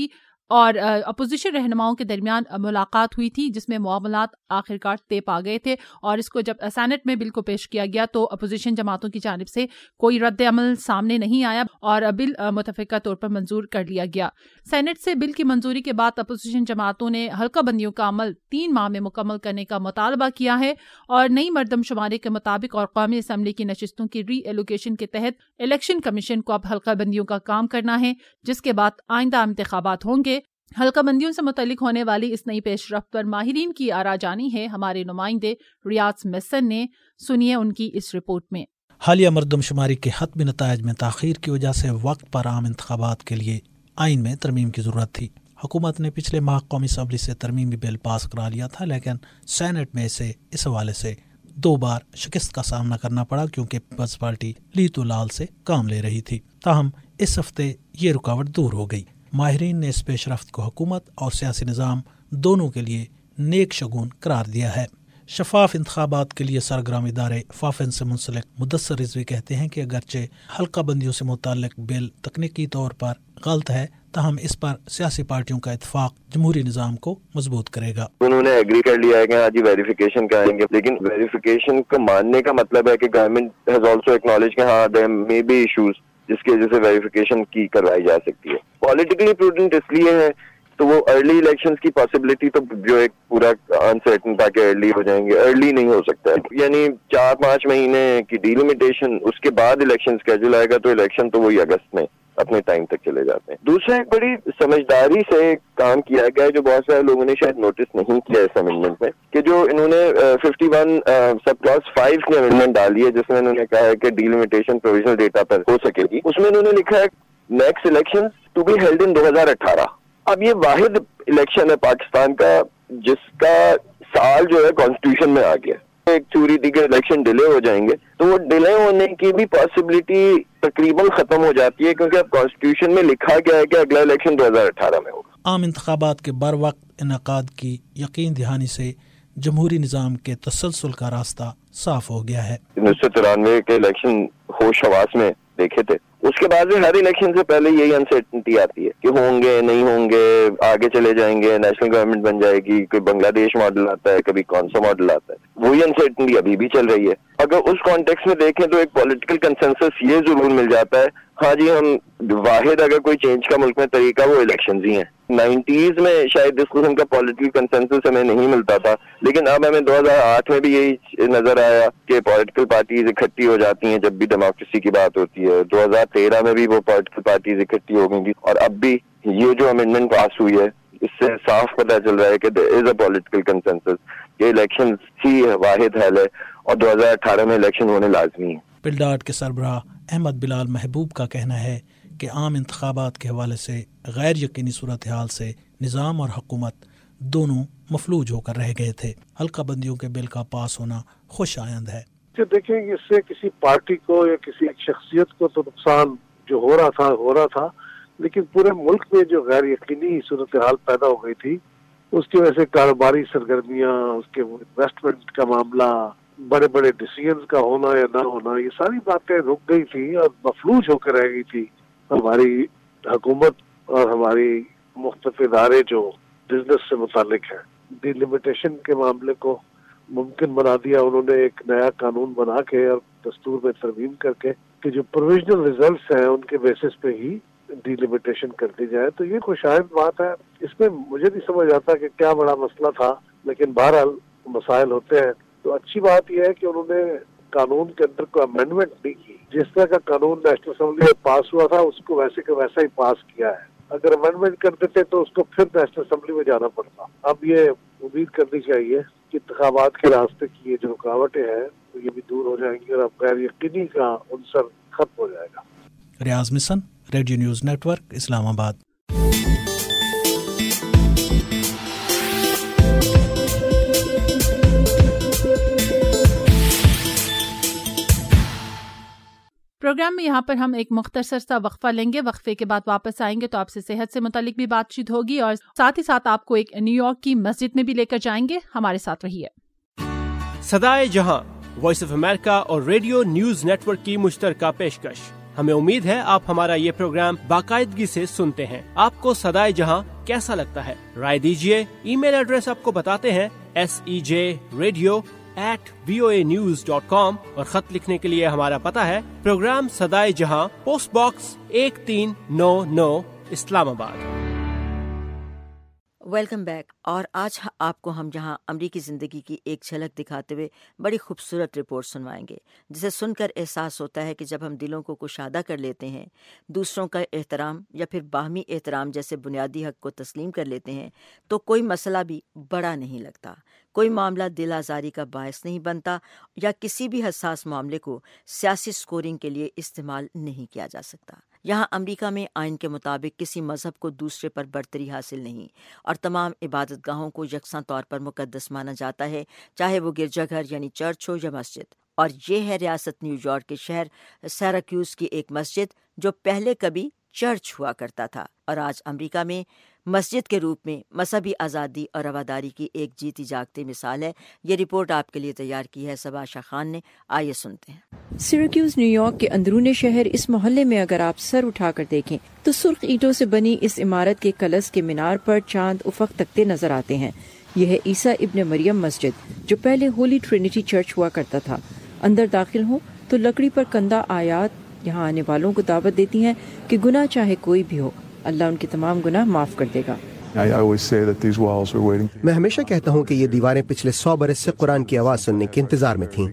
اور اپوزیشن رہنماؤں کے درمیان ملاقات ہوئی تھی جس میں معاملات آخرکار طے پا گئے تھے، اور اس کو جب سینٹ میں بل کو پیش کیا گیا تو اپوزیشن جماعتوں کی جانب سے کوئی رد عمل سامنے نہیں آیا اور بل متفقہ طور پر منظور کر لیا گیا۔ سینٹ سے بل کی منظوری کے بعد اپوزیشن جماعتوں نے حلقہ بندیوں کا عمل تین ماہ میں مکمل کرنے کا مطالبہ کیا ہے اور نئی مردم شماری کے مطابق اور قومی اسمبلی کی نشستوں کی ری ایلوکیشن کے تحت الیکشن کمیشن کو اب حلقہ بندیوں کا کام کرنا ہے، جس کے بعد آئندہ انتخابات ہوں گے۔ حلقہ بندیوں سے متعلق ہونے والی اس نئی پیش رفت پر ماہرین کی آرا جانی ہے ہمارے نمائندے ریاض مسن نے، سنیے ان کی اس رپورٹ میں۔
حالیہ مردم شماری کے حتمی نتائج میں تاخیر کی وجہ سے وقت پر عام انتخابات کے لیے آئین میں ترمیم کی ضرورت تھی۔ حکومت نے پچھلے ماہ قومی اسمبلی سے ترمیمی بل پاس کرا لیا تھا، لیکن سینٹ میں اسے اس حوالے سے دو بار شکست کا سامنا کرنا پڑا کیونکہ پیپلز پارٹی لیتو لال سے کام لے رہی تھی۔ تاہم اس ہفتے یہ رکاوٹ دور ہو گئی۔ ماہرین نے اس پیش رفت کو حکومت اور سیاسی نظام دونوں کے لیے نیک شگون قرار دیا ہے۔ شفاف انتخابات کے لیے سرگرم ادارے فافن سے منسلک مدثر رضوی کہتے ہیں کہ اگرچہ حلقہ بندیوں سے متعلق بل تکنیکی طور پر غلط ہے، تاہم اس پر سیاسی پارٹیوں کا اتفاق جمہوری نظام کو مضبوط کرے گا۔
انہوں نے ایگری کر لیا ہے کہ ہاں جی ویریفیکیشن کرائیں گے، لیکن ویریفیکیشن کو ماننے کا مطلب ہے کہ گورنمنٹ ہیز آلسو ایکنالج کہ ہاں دیر مے بی ایشوز جس کی وجہ سے ویریفیکیشن کی کروائی جا سکتی ہے۔ پولیٹیکلی پروڈنٹ اس لیے ہے تو وہ ارلی الیکشنز کی پاسبلٹی تو جو ایک پورا انسرٹن تھا کہ ارلی ہو جائیں گے، ارلی نہیں ہو سکتا ہے، یعنی چار پانچ مہینے کی ڈیلیمیٹیشن، اس کے بعد الیکشن اسکیجول آئے گا تو الیکشن تو وہی اگست میں اپنے ٹائم تک چلے جاتے ہیں۔ دوسرا ایک بڑی سمجھداری سے کام کیا گیا ہے جو بہت سارے لوگوں نے شاید نوٹس نہیں کیا اس امینڈمنٹ میں، کہ جو انہوں نے fifty one sub class five کی امینڈمنٹ ڈالی ہے جس میں انہوں نے کہا ہے کہ ڈیلیمیٹیشن پروویژنل ڈیٹا پر ہو سکے گی، اس میں انہوں نے لکھا ہے next election to be held in دو ہزار اٹھارہ۔ اب یہ واحد الیکشن ہے پاکستان کا جس کا سال جو ہے کانسٹیٹیوشن میں آ گیا، ایک چوری تھی کہ الیکشن ڈیلے ہو جائیں گے، تو وہ ڈیلے ہونے کی بھی پاسبلٹی تقریباً ختم ہو جاتی ہے کیونکہ اب کانسٹیٹیوشن میں لکھا گیا ہے کہ اگلا الیکشن دو ہزار اٹھارہ میں ہوگا۔
عام انتخابات کے بر وقت انعقاد کی یقین دہانی سے جمہوری نظام کے تسلسل کا راستہ صاف ہو گیا ہے۔
انیس سو ترانوے کے الیکشن ہوش حواس میں دیکھے تھے، اس کے بعد ہر الیکشن سے پہلے یہی انسرٹنٹی آتی ہے کہ ہوں گے نہیں ہوں گے، آگے چلے جائیں گے، نیشنل گورنمنٹ بن جائے گی، کوئی بنگلہ دیش ماڈل آتا ہے، کبھی کون سا ماڈل آتا ہے، وہی انسرٹنٹی ابھی بھی چل رہی ہے۔ اگر اس کانٹیکس میں دیکھیں تو ایک پولیٹیکل کنسنسس یہ ضرور مل جاتا ہے، ہاں جی ہم واحد اگر کوئی چینج کا ملک میں طریقہ وہ الیکشنز ہی ہیں۔ نائنٹیز میں شاید اس قسم کا پولیٹیکل کنسنسس ہمیں نہیں ملتا تھا، لیکن اب ہمیں دو ہزار آٹھ میں بھی یہی نظر آیا کہ پولیٹیکل پارٹیز اکٹھی ہو جاتی ہیں جب بھی ڈیموکریسی کی بات ہوتی ہے۔ دو ہزار تیرہ میں بھی وہ پولیٹیکل پارٹیز اکٹھی ہو گئی تھی، اور اب بھی یہ جو امینڈمنٹ پاس ہوئی ہے اس سے صاف پتہ چل رہا ہے کہ there is a political consensus کہ الیکشن ہی واحد حل ہے اور دو ہزار اٹھارہ میں الیکشن ہونے لازمی ہے۔
پلڈاٹ کے سربراہ احمد بلال محبوب کا کہنا ہے کہ عام انتخابات کے حوالے سے غیر یقینی صورتحال سے نظام اور حکومت دونوں مفلوج ہو کر رہ گئے تھے۔ حلقہ بندیوں کے بل کا پاس ہونا خوش آئند ہے۔
دیکھیں اس سے کسی پارٹی کو یا کسی ایک شخصیت کو تو نقصان جو ہو رہا تھا ہو رہا تھا، لیکن پورے ملک میں جو غیر یقینی صورتحال پیدا ہو گئی تھی اس کی وجہ سے کاروباری سرگرمیاں، اس کے انویسٹمنٹ کا معاملہ، بڑے بڑے ڈیسیژنز کا ہونا یا نہ ہونا، یہ ساری باتیں رک گئی تھی اور مفلوج ہو کر رہ گئی تھی۔ ہماری حکومت اور ہماری مختلف ادارے جو بزنس سے متعلق ہیں، ڈی لمیٹیشن کے معاملے کو ممکن بنا دیا انہوں نے ایک نیا قانون بنا کے اور دستور میں ترمیم کر کے کہ جو پروویژنل ریزلٹس ہیں ان کے بیسس پہ ہی ڈی لمیٹیشن کر دی جائے، تو یہ خوشائند بات ہے۔ اس میں مجھے نہیں سمجھ آتا کہ کیا بڑا مسئلہ تھا، لیکن بہرحال مسائل ہوتے ہیں۔ تو اچھی بات یہ ہے کہ انہوں نے قانون کے اندر کوئی امینڈمنٹ نہیں کی، جس طرح کا قانون نیشنل اسمبلی میں پاس ہوا تھا اس کو ویسے کہ ویسا ہی پاس کیا ہے۔ اگر امینڈمنٹ کر دیتے تو اس کو پھر نیشنل اسمبلی میں جانا پڑتا۔ اب یہ امید کرنی چاہیے کہ انتخابات کے راستے کی یہ جو رکاوٹیں ہیں یہ بھی دور ہو جائیں گی اور اب غیر یقینی کا عنصر ختم ہو جائے گا۔
Riaz Missan, Radio News Network, Islamabad.
Programme میں یہاں پر ہم ایک مختصر سا وقفہ لیں گے، وقفے کے بعد واپس آئیں گے تو آپ سے صحت سے متعلق بھی بات چیت ہوگی اور ساتھ ہی ساتھ آپ کو ایک نیو یارک کی مسجد میں بھی لے کر جائیں گے۔ ہمارے ساتھ رہیے۔
صدائے جہاں، وائس آف امریکہ اور ریڈیو نیوز نیٹ ورک کی مشترکہ پیشکش۔ ہمیں امید ہے آپ ہمارا یہ پروگرام باقاعدگی سے سنتے ہیں۔ آپ کو صدائے جہاں कैसा लगता है, राय दीजिए। ईमेल एड्रेस आपको बताते हैं, S E J radio at V O A news dot com, और खत लिखने के लिए हमारा पता है प्रोग्राम सदाए जहां, पोस्ट बॉक्स एक तीन नौ नौ, इस्लामाबाद।
Welcome back. और आज आपको हम जहां अमरीकी ज़िंदगी की एक झलक दिखाते हुए बड़ी खूबसूरत रिपोर्ट सुनवाएंगे, जिसे सुनकर एहसास होता है कि जब हम दिलों को कुशादा कर लेते हैं, दूसरों का एहतराम या फिर बाहमी एहतराम जैसे बुनियादी हक को तस्लीम कर लेते हैं, तो कोई मसला भी बड़ा नहीं लगता, कोई मामला दिल आज़ारी का बायस नहीं बनता, या किसी भी हसास मामले को सियासी स्कोरिंग के लिए इस्तेमाल नहीं किया जा सकता। यहाँ अमेरिका में आइन के मुताबिक किसी मजहब को दूसरे पर बरतरी हासिल नहीं, और तमाम इबादत गाहों को यकसा तौर पर मुकद्दस माना जाता है, चाहे वो गिरजाघर यानी चर्च हो या मस्जिद। और ये है रियासत न्यूयॉर्क के शहर सिराक्यूज की एक मस्जिद, जो पहले कभी चर्च हुआ करता था और आज अमेरिका में मस्जिद के रूप में मजहबी आज़ादी और रवादारी की एक जीती जागती मिसाल है। ये रिपोर्ट आपके लिए तैयार की है सबा शाह खान ने। आइए सुनते हैं।
सिराक्यूज न्यूयॉर्क के अंदरूनी शहर इस मोहल्ले में अगर आप सर उठाकर देखें तो सुर्ख ईंटों से बनी इस इमारत के कलश के मीनार पर चांद उफक तकते नजर आते हैं। यह है ईसा इब्न मरियम मस्जिद, जो पहले होली ट्रिनिटी चर्च हुआ करता था। अंदर दाखिल हो तो लकड़ी पर कंदा आयात यहाँ आने वालों को दावत देती हैं कि गुनाह चाहे कोई भी हो, अल्लाह उनके तमाम गुनाह माफ कर देगा।
मैं हमेशा कहता हूँ कि ये दीवारें पिछले सौ बरस से कुरान की आवाज़ सुनने के इंतजार में थीं।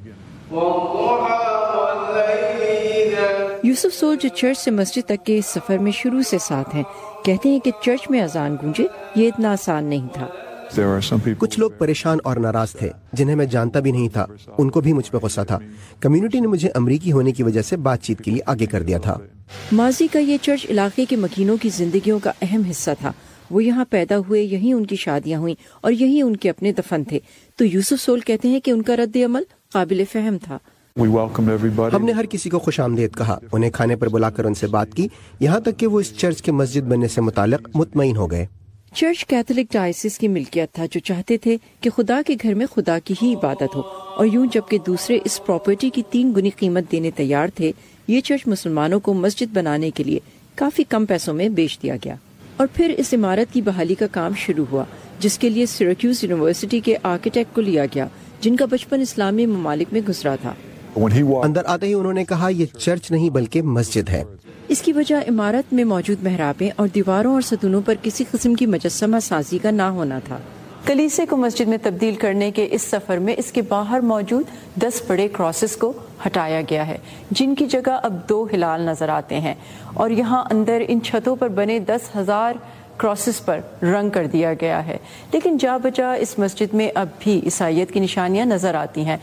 यूसुफ सोल, जो चर्च से मस्जिद तक के इस सफर में शुरू से साथ हैं, कहते हैं कि चर्च में अजान गूंजे ये इतना आसान नहीं था।
कुछ लोग परेशान और नाराज थे जिन्हें मैं जानता भी नहीं था, उनको भी मुझ पर गुस्सा था। कम्युनिटी ने मुझे अमरीकी होने की वजह से बातचीत के लिए आगे कर दिया था।
माजी का ये चर्च इलाके के मकीनों की जिंदगियों का अहम हिस्सा था। वो यहाँ पैदा हुए, यहीं उनकी शादियाँ हुई और यहीं उनके अपने दफन थे। तो यूसुफ सोल कहते हैं कि उनका रद्द अमल काबिल फहम था।
हमने हर किसी को खुशामदीद कहा, उन्हें खाने पर बुलाकर उनसे बात की, यहाँ तक कि वो इस चर्च के मस्जिद बनने से मुतालिक मुतमईन हो गए।
चर्च कैथोलिक डायसिस की मिल्कियत था, जो चाहते थे कि खुदा के घर में खुदा की ही इबादत हो, और यूं जबकि दूसरे इस प्रॉपर्टी की तीन गुनी कीमत देने तैयार थे, ये चर्च मुसलमानों को मस्जिद बनाने के लिए काफी कम पैसों में बेच दिया गया। और फिर इस इमारत की बहाली का काम शुरू हुआ, जिसके लिए सिराक्यूज यूनिवर्सिटी के आर्किटेक्ट को लिया गया, जिनका बचपन इस्लामी ममालिक में गुजरा था।
अंदर आते ही उन्होंने कहा, ये चर्च नहीं बल्कि मस्जिद है।
इसकी वजह इमारत में मौजूद मेहराबें और दीवारों और सतूनों पर किसी किस्म की मुजस्समा साजी का ना होना था। कलीसे को मस्जिद में तब्दील करने के इस सफर में इसके बाहर मौजूद दस बड़े क्रॉसेस को हटाया गया है, जिनकी जगह अब दो हिलाल नजर आते हैं, और यहाँ अंदर इन छतों पर बने दस हजार क्रॉसेस पर रंग कर दिया गया है। लेकिन जा बजा इस मस्जिद में अब भी ईसाईयत की निशानियां नजर आती हैं।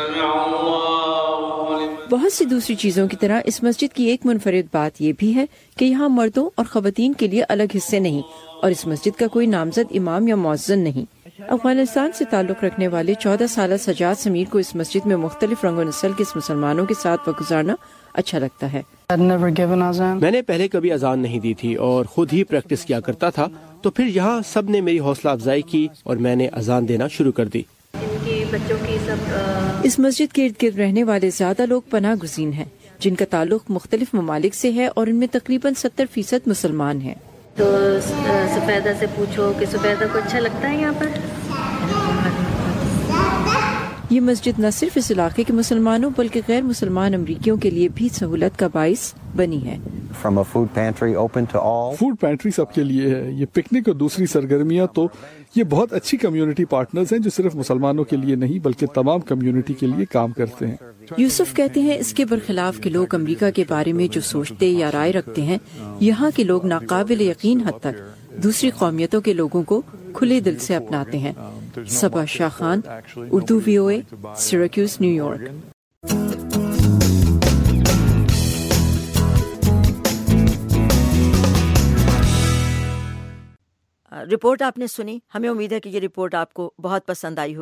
बहुत सी दूसरी चीजों की तरह इस मस्जिद की एक मुनफरिद बात यह भी है कि यहाँ मर्दों और खवातीन के लिए अलग हिस्से नहीं, और इस मस्जिद का कोई नामजद इमाम या मुअज्जिन नहीं। अफगानिस्तान से ताल्लुक रखने वाले चौदह साल सजाद समीर को इस मस्जिद में मुख्तलिफ रंगो नस्ल के मुसलमानों के साथ वक्त गुजारना अच्छा लगता है।
मैंने पहले कभी अजान नहीं दी थी और खुद ही प्रैक्टिस किया करता था, तो फिर यहाँ सब ने मेरी हौसला अफजाई की और मैंने अजान देना शुरू कर दी।
बच्चों की सब इस मस्जिद के इर्द गिर्द रहने वाले ज्यादा लोग पनाह गुज़ीन हैं, जिनका ताल्लुक मुख्तलिफ ममालिक से है, और इनमें तकरीबन सत्तर फीसद मुसलमान हैं।
तो सफेदा से पूछो कि सफेदा को अच्छा लगता है यहाँ पर।
ये मस्जिद न सिर्फ इस इलाके के मुसलमानों बल्कि गैर मुसलमान अमरीकियों के लिए भी सहूलत का बाइस बनी है।
From a food pantry open to all.
Food pantry सबके लिए है। ये पिकनिक और दूसरी सरगर्मियाँ, तो ये बहुत अच्छी कम्युनिटी पार्टनर्स हैं जो सिर्फ मुसलमानों के लिए नहीं बल्कि तमाम कम्युनिटी के लिए काम करते हैं।
यूसुफ कहते हैं इसके बरखिलाफ के लोग अमेरिका के बारे में जो सोचते या राय रखते हैं, यहाँ के लोग नाकाबिल यकीन हद तक दूसरी कौमियतों के लोगों को खुले दिल से अपनाते हैं। Saba Shah Khan, Urdu V O A, Syracuse, New York.
Report आपने सुनी, हमें उम्मीद है कि ये रिपोर्ट आपको बहुत पसंद आई होगी।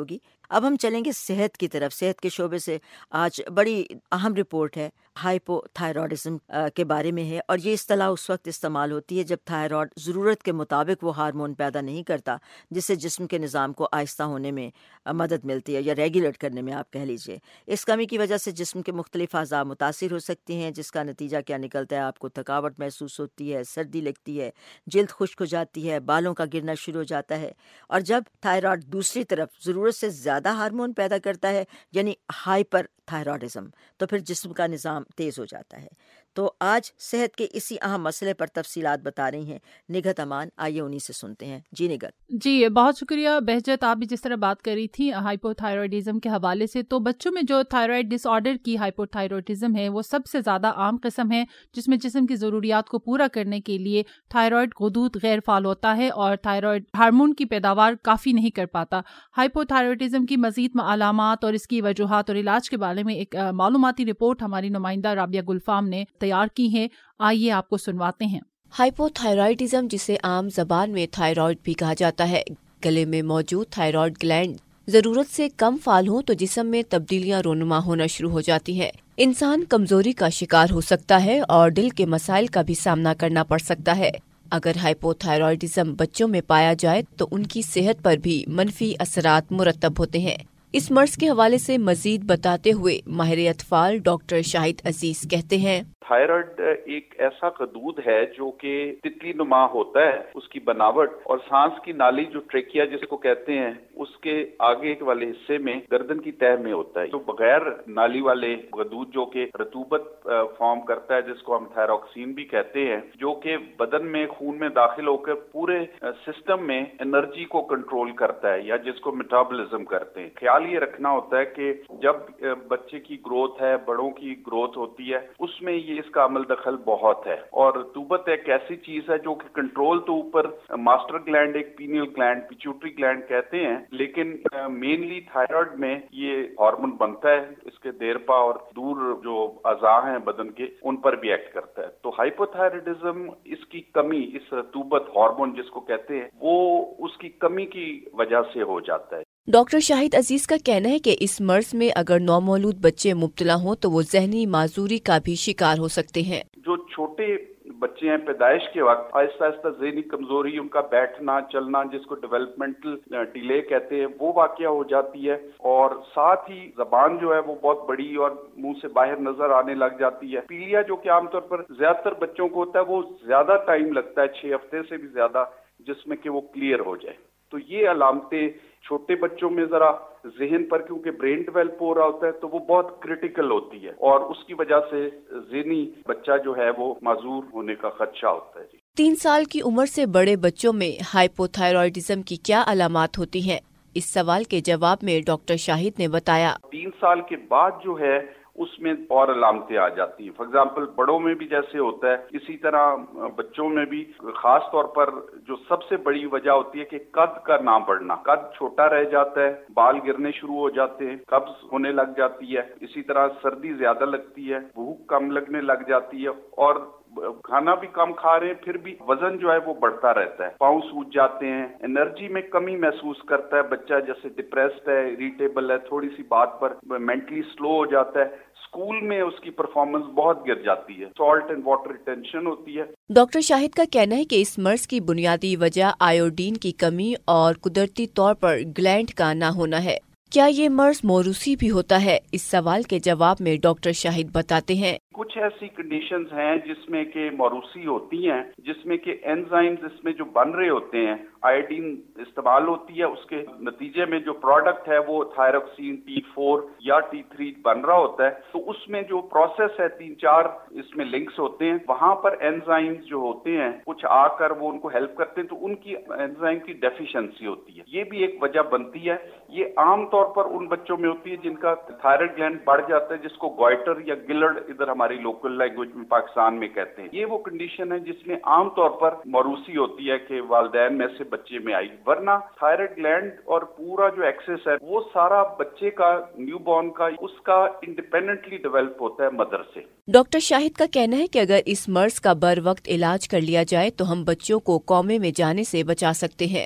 اب ہم چلیں گے صحت کی طرف. صحت کے شعبے سے آج بڑی اہم رپورٹ ہے, ہائپو تھائرائڈزم کے بارے میں ہے, اور یہ اصطلاح اس وقت استعمال ہوتی ہے جب تھائرائڈ ضرورت کے مطابق وہ ہارمون پیدا نہیں کرتا جس سے جسم کے نظام کو آہستہ ہونے میں مدد ملتی ہے یا ریگولیٹ کرنے میں آپ کہہ لیجئے. اس کمی کی وجہ سے جسم کے مختلف اعضاء متاثر ہو سکتی ہیں, جس کا نتیجہ کیا نکلتا ہے, آپ کو تھکاوٹ محسوس ہوتی ہے, سردی لگتی ہے, جلد خشک ہو جاتی ہے, بالوں کا گرنا شروع ہو جاتا ہے. اور جب تھائرائڈ دوسری طرف ضرورت سے زیادہ ہارمون پیدا کرتا ہے یعنی ہائپر تھائرائڈزم, تو پھر جسم کا نظام تیز ہو جاتا ہے. تو آج صحت کے اسی اہم مسئلے پر تفصیلات بتا رہی ہیں نگہت امان. آئیے انہی سے سنتے ہیں. جی نگہت.
جی بہت شکریہ بہجت, آپ بھی جس طرح بات کر رہی تھی ہائپو تھائرائڈزم کے حوالے سے, تو بچوں میں جو تھائرائڈ ڈس آرڈر کی ہائپو تھائرائڈزم ہے وہ سب سے زیادہ عام قسم ہے, جس میں جسم کی ضروریات کو پورا کرنے کے لیے تھائرائڈ غدود غیر فعال ہوتا ہے اور تھائرائڈ ہارمون کی پیداوار کافی نہیں کر پاتا. ہائپو تھائرائڈزم کی مزید علامات اور اس کی وجوہات اور علاج کے بارے میں ایک معلوماتی رپورٹ ہماری نمائندہ رابعہ گلفام نے تیار کی ہے. آئیے آپ کو سنواتے ہیں.
ہائپو تھائرائڈزم, جسے عام زبان میں تھائرائڈ بھی کہا جاتا ہے, گلے میں موجود تھائرائڈ گلینڈ ضرورت سے کم فعال ہوں تو جسم میں تبدیلیاں رونما ہونا شروع ہو جاتی ہیں. انسان کمزوری کا شکار ہو سکتا ہے اور دل کے مسائل کا بھی سامنا کرنا پڑ سکتا ہے. اگر ہائپو تھائرائڈزم بچوں میں پایا جائے تو ان کی صحت پر بھی منفی اثرات مرتب ہوتے ہیں. اس مرض کے حوالے سے مزید بتاتے ہوئے ماہر اطفال ڈاکٹر شاہد عزیز کہتے ہیں,
تھائرائڈ ایک ایسا غدود ہے جو کہ تتلی نما ہوتا ہے, اس کی بناوٹ اور سانس کی نالی جو ٹریکیا جس کو کہتے ہیں اس کے آگے والے حصے میں گردن کی تہہ میں ہوتا ہے. تو بغیر نالی والے غدود جو کہ رطوبت فارم کرتا ہے جس کو ہم تھائروکسین بھی کہتے ہیں, جو کہ بدن میں خون میں داخل ہو کر پورے سسٹم میں انرجی کو کنٹرول کرتا ہے یا جس کو میٹابولزم کرتے ہیں. خیال یہ رکھنا ہوتا ہے کہ جب بچے کی گروتھ ہے, بڑوں کی گروتھ ہوتی ہے, اس میں یہ اس کا عمل دخل بہت ہے. اور رطوبت ایک ایسی چیز ہے جو کہ کنٹرول تو اوپر ماسٹر گلینڈ ایک پینیل گلینڈ پیچوٹری گلینڈ کہتے ہیں, لیکن مینلی تھائرائڈ میں یہ ہارمون بنتا ہے, اس کے دیرپا اور دور جو اعضاء ہیں بدن کے ان پر بھی ایکٹ کرتا ہے. تو ہائپو تھائرائڈزم اس کی کمی, اس رطوبت ہارمون جس کو کہتے ہیں, وہ اس کی کمی کی وجہ سے ہو جاتا ہے.
ڈاکٹر شاہد عزیز کا کہنا ہے کہ اس مرض میں اگر نومولود بچے مبتلا ہوں تو وہ ذہنی معذوری کا بھی شکار ہو سکتے ہیں.
جو چھوٹے بچے ہیں پیدائش کے وقت آہستہ آہستہ ذہنی کمزوری, ان کا بیٹھنا چلنا جس کو ڈیولپمنٹل ڈیلے کہتے ہیں وہ واقعہ ہو جاتی ہے, اور ساتھ ہی زبان جو ہے وہ بہت بڑی اور منہ سے باہر نظر آنے لگ جاتی ہے. پیلیا جو کہ عام طور پر زیادہ تر بچوں کو ہوتا ہے وہ زیادہ ٹائم لگتا ہے, چھ ہفتے سے بھی زیادہ, جس میں کہ وہ کلیئر ہو جائے. تو یہ علامتیں چھوٹے بچوں میں ذرا ذہن پر کیونکہ برین ڈیولپ ہو رہا ہوتا ہے تو وہ بہت کریٹیکل ہوتی ہے, اور اس کی وجہ سے ذہنی بچہ جو ہے وہ معذور ہونے کا خدشہ ہوتا ہے. جی
تین سال کی عمر سے بڑے بچوں میں ہائپو تھائرائڈزم کی کیا علامات ہوتی ہیں؟ اس سوال کے جواب میں ڈاکٹر شاہد نے بتایا,
تین سال کے بعد جو ہے اس میں اور علامتیں آ جاتی ہیں. فار ایگزامپل بڑوں میں بھی جیسے ہوتا ہے اسی طرح بچوں میں بھی, خاص طور پر جو سب سے بڑی وجہ ہوتی ہے کہ قد کا نہ بڑھنا, قد چھوٹا رہ جاتا ہے, بال گرنے شروع ہو جاتے ہیں, قبض ہونے لگ جاتی ہے, اسی طرح سردی زیادہ لگتی ہے, بھوک کم لگنے لگ جاتی ہے, اور کھانا بھی کم کھا رہے ہیں پھر بھی وزن جو ہے وہ بڑھتا رہتا ہے, پاؤں سوج جاتے ہیں, انرجی میں کمی محسوس کرتا ہے بچہ, جیسے ڈپریسڈ ہے, اریٹیبل ہے, تھوڑی سی بات پر مینٹلی سلو ہو جاتا ہے, اسکول میں اس کی پرفارمنس بہت گر جاتی ہے, سالٹ اینڈ واٹر ریٹینشن ہوتی ہے.
ڈاکٹر شاہد کا کہنا ہے کہ اس مرض کی بنیادی وجہ آیوڈین کی کمی اور قدرتی طور پر گلینڈ کا نہ ہونا ہے. کیا یہ مرض موروثی بھی ہوتا ہے؟ اس سوال کے جواب میں ڈاکٹر شاہد بتاتے ہیں,
کچھ ایسی کنڈیشنز ہیں جس میں کہ موروثی ہوتی ہیں, جس میں کہ انزائمز اس میں جو بن رہے ہوتے ہیں, آئیڈین استعمال ہوتی ہے, اس کے نتیجے میں جو پروڈکٹ ہے وہ تھائروکسین ٹی فور یا ٹی تھری بن رہا ہوتا ہے. تو اس میں جو پروسیس ہے تین چار اس میں لنکس ہوتے ہیں, وہاں پر انزائمز جو ہوتے ہیں کچھ آ کر وہ ان کو ہیلپ کرتے ہیں, تو ان کی انزائم کی ڈیفیشنسی ہوتی ہے. یہ بھی ایک وجہ بنتی ہے. یہ عام طور پر ان بچوں میں ہوتی ہے جن کا تھائرائڈ گلینڈ بڑھ جاتا ہے, جس کو گوائٹر یا گلڑ ادھر ہماری لوکل لینگویج میں پاکستان میں کہتے ہیں. یہ وہ کنڈیشن ہے جس میں عام طور پر موروثی ہوتی ہے کہ والدین میں سے بچے میں آئی, ورنہ تھائرائڈ گلینڈ اور پورا جو ایکسس ہے وہ سارا بچے کا, نیو بورن کا, اس کا انڈیپینڈنٹلی ڈیولپ ہوتا ہے مدر سے.
ڈاکٹر شاہد کا کہنا ہے کہ اگر اس مرض کا بر وقت علاج کر لیا جائے تو ہم بچوں کو کومے میں جانے سے بچا سکتے ہیں.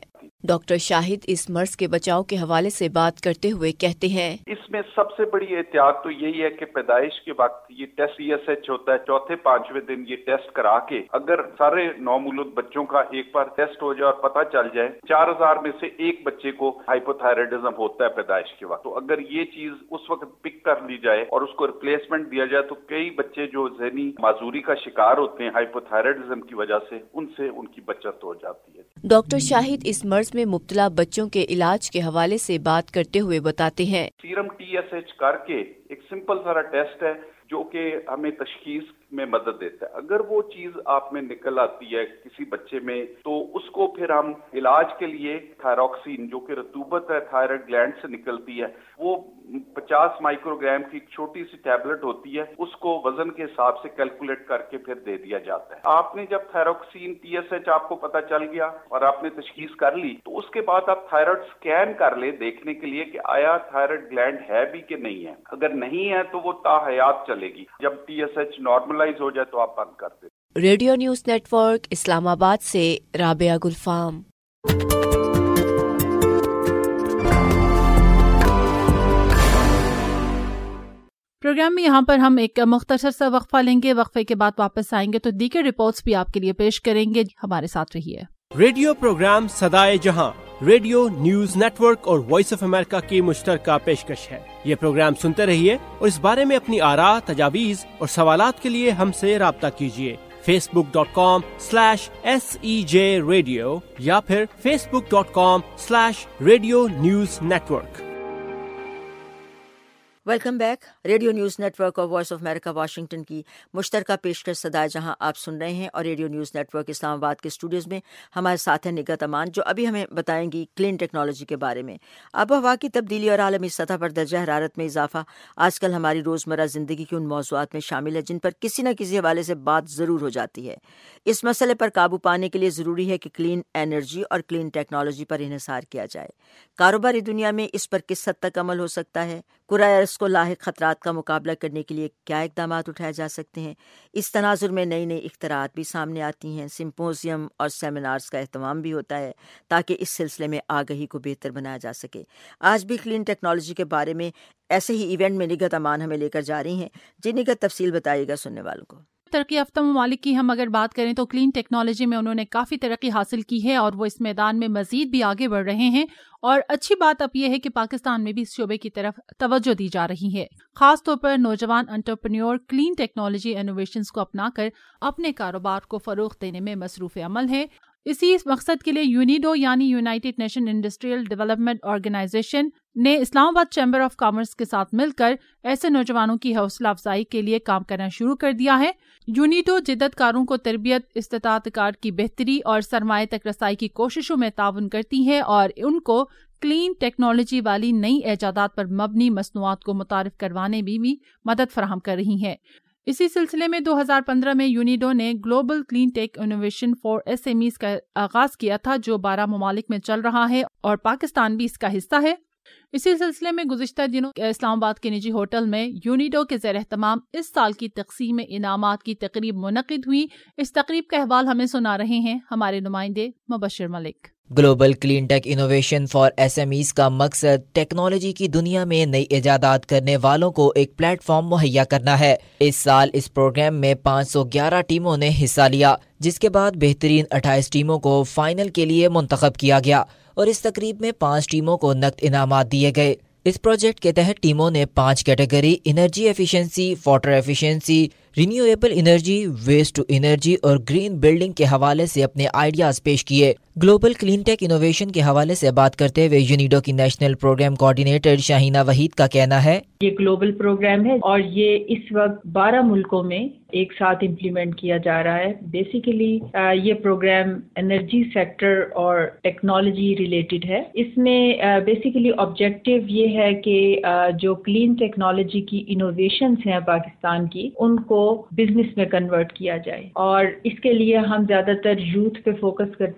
ڈاکٹر شاہد اس مرض کے بچاؤ کے حوالے سے بات کرتے ہوئے کہتے ہیں،
اس میں سب سے بڑی احتیاط تو یہی ہے کہ پیدائش کے وقت یہ ٹیسٹ سی ایس ایچ ہوتا ہے، چوتھے پانچویں دن یہ ٹیسٹ کرا کے اگر سارے نو مولود بچوں کا ایک بار ٹیسٹ ہو جائے اور پتہ چل جائے چار ہزار میں سے ایک بچے کو ہائپوتھائرائڈزم ہوتا ہے پیدائش کے وقت، تو اگر یہ چیز اس وقت پک کر لی جائے اور اس کو ریپلیسمنٹ دیا جائے تو کئی بچے جو ذہنی معذوری کا شکار ہوتے ہیں ہائپوتھائرائڈزم کی وجہ سے، ان سے ان کی بچت ہو جاتی ہے۔
ڈاکٹر شاہد اس مرض میں مبتلا بچوں کے علاج کے حوالے سے بات کرتے ہوئے بتاتے ہیں،
سیرم ٹی ایس ایچ کر کے ایک سمپل سارا ٹیسٹ ہے جو کہ ہمیں تشخیص میں مدد دیتا ہے۔ اگر وہ چیز آپ میں نکل آتی ہے کسی بچے میں تو اس کو پھر ہم علاج کے لیے تھائروکسین جو کہ رطوبت ہے تھائرائڈ گلینڈ سے نکلتی ہے، وہ پچاس مائکرو گرام کی ایک چھوٹی سی ٹیبلٹ ہوتی ہے، اس کو وزن کے حساب سے کیلکولیٹ کر کے پھر دے دیا جاتا ہے۔ آپ نے جب تھائروکسین ٹی ایس ایچ آپ کو پتہ چل گیا اور آپ نے تشخیص کر لی تو اس کے بعد آپ تھائرائڈ سکین کر لے دیکھنے کے لیے کہ آیا تھائرائڈ گلینڈ ہے بھی کہ نہیں ہے، اگر نہیں ہے تو وہ تا حیات چلے گی، جب ٹی ایس ایچ نارملائز ہو جائے تو آپ بند کر دیں۔
Radio News Network Islamabad سے رابعہ گلفام۔
پروگرام میں یہاں پر ہم ایک مختصر سا وقفہ لیں گے، وقفے کے بعد واپس آئیں گے تو دیگر رپورٹس بھی آپ کے لیے پیش کریں گے، ہمارے ساتھ رہیے۔
ریڈیو پروگرام صدائے جہاں ریڈیو نیوز نیٹ ورک اور وائس آف امریکہ کی مشترکہ پیشکش ہے۔ یہ پروگرام سنتے رہیے اور اس بارے میں اپنی آراء، تجاویز اور سوالات کے لیے ہم سے رابطہ کیجیے۔ Facebook dot com slash S E J radio یا پھر Facebook dot com slash Radio News Network.
Welcome back. Radio News Network اور وائس آف امریکہ واشنگٹن کی مشترکہ پیشکش صدائے جہاں آپ سن رہے ہیں، اور Radio News Network Islamabad کے اسٹوڈیوز میں ہمارے ساتھ ہیں نگہت امان، جو ابھی ہمیں بتائیں گی کلین ٹیکنالوجی کے بارے میں۔ آب و ہوا کی تبدیلی اور عالمی سطح پر درجہ حرارت میں اضافہ آج کل ہماری روزمرہ زندگی کے ان موضوعات میں شامل ہے جن پر کسی نہ کسی حوالے سے بات ضرور ہو جاتی ہے۔ اس مسئلے پر قابو پانے کے لیے ضروری ہے کہ کلین انرجی اور کلین ٹیکنالوجی پر انحصار کیا جائے۔ کاروباری دنیا میں اس پر کس حد تک عمل ہو سکتا ہے؟ کرۂ ارض کو لاحق خطرات کا مقابلہ کرنے کے لیے کیا اقدامات اٹھائے جا سکتے ہیں؟ اس تناظر میں نئی نئی اختراعات بھی سامنے آتی ہیں۔ سمپوزیم اور سیمینارز کا اہتمام بھی ہوتا ہے تاکہ اس سلسلے میں آگہی کو بہتر بنایا جا سکے۔ آج بھی کلین ٹیکنالوجی کے بارے میں ایسے ہی ایونٹ میں نگہت امان ہمیں لے کر جا رہی ہیں، جن نگہت تفصیل بتائیے گا سننے والوں کو۔
ترقی یافتہ ممالک کی ہم اگر بات کریں تو کلین ٹیکنالوجی میں انہوں نے کافی ترقی حاصل کی ہے اور وہ اس میدان میں مزید بھی آگے بڑھ رہے ہیں، اور اچھی بات اب یہ ہے کہ پاکستان میں بھی اس شعبے کی طرف توجہ دی جا رہی ہے۔ خاص طور پر نوجوان انٹرپرینیور کلین ٹیکنالوجی انوویشنز کو اپنا کر اپنے کاروبار کو فروغ دینے میں مصروف عمل ہے۔ اسی مقصد کے لیے یونیڈو یعنی United Nation Industrial Development Organisation نے اسلام آباد چیمبر آف کامرس کے ساتھ مل کر ایسے نوجوانوں کی حوصلہ افزائی کے لیے کام کرنا شروع کر دیا ہے۔ یونیڈو جدت کاروں کو تربیت، استطاعت کار کی بہتری اور سرمایہ تک رسائی کی کوششوں میں تعاون کرتی ہے اور ان کو کلین ٹیکنالوجی والی نئی ایجادات پر مبنی مصنوعات کو متعارف کروانے میں بھی مدد فراہم کر رہی ہے۔ اسی سلسلے میں دو ہزار پندرہ میں یونیڈو نے Global Clean Tech Innovation for S M Es کا آغاز کیا تھا، جو بارہ ممالک میں چل رہا ہے اور پاکستان بھی اس کا حصہ ہے۔ اسی سلسلے میں گزشتہ دنوں اسلام آباد کے نجی ہوٹل میں یونیڈو کے زیر اہتمام اس سال کی تقسیم انعامات کی تقریب منعقد ہوئی۔ اس تقریب کا احوال ہمیں سنا رہے ہیں ہمارے نمائندے Mubashir Malik.
Global Clean Tech Innovation for S M Es کا مقصد ٹیکنالوجی کی دنیا میں نئی ایجادات کرنے والوں کو ایک پلیٹ فارم مہیا کرنا ہے۔ اس سال اس پروگرام میں پانچ سو گیارہ ٹیموں نے حصہ لیا، جس کے بعد بہترین اٹھائیس ٹیموں کو فائنل کے لیے منتخب کیا گیا اور اس تقریب میں پانچ ٹیموں کو نقد انعامات دیے گئے۔ اس پروجیکٹ کے تحت ٹیموں نے پانچ category energy efficiency, water efficiency, renewable energy, waste to energy اور گرین بلڈنگ کے حوالے سے اپنے آئیڈیاز پیش کیے۔ گلوبل کلین ٹیک انوویشن کے حوالے سے بات کرتے ہوئے یونیڈو کی national programme coordinator Shaheena Waheed کا کہنا ہے،
یہ گلوبل پروگرام ہے اور یہ اس وقت بارہ ملکوں میں ایک ساتھ امپلیمنٹ کیا جا رہا ہے۔ بیسیکلی یہ پروگرام انرجی سیکٹر اور ٹیکنالوجی ریلیٹڈ ہے۔ اس میں بیسیکلی آبجیکٹو یہ ہے کہ جو کلین ٹیکنالوجی کی انوویشنز ہیں پاکستان کی، ان کو بزنس میں کنورٹ کیا جائے، اور اس کے لیے ہم زیادہ تر یوتھ پہ فوکس کرتے ہیں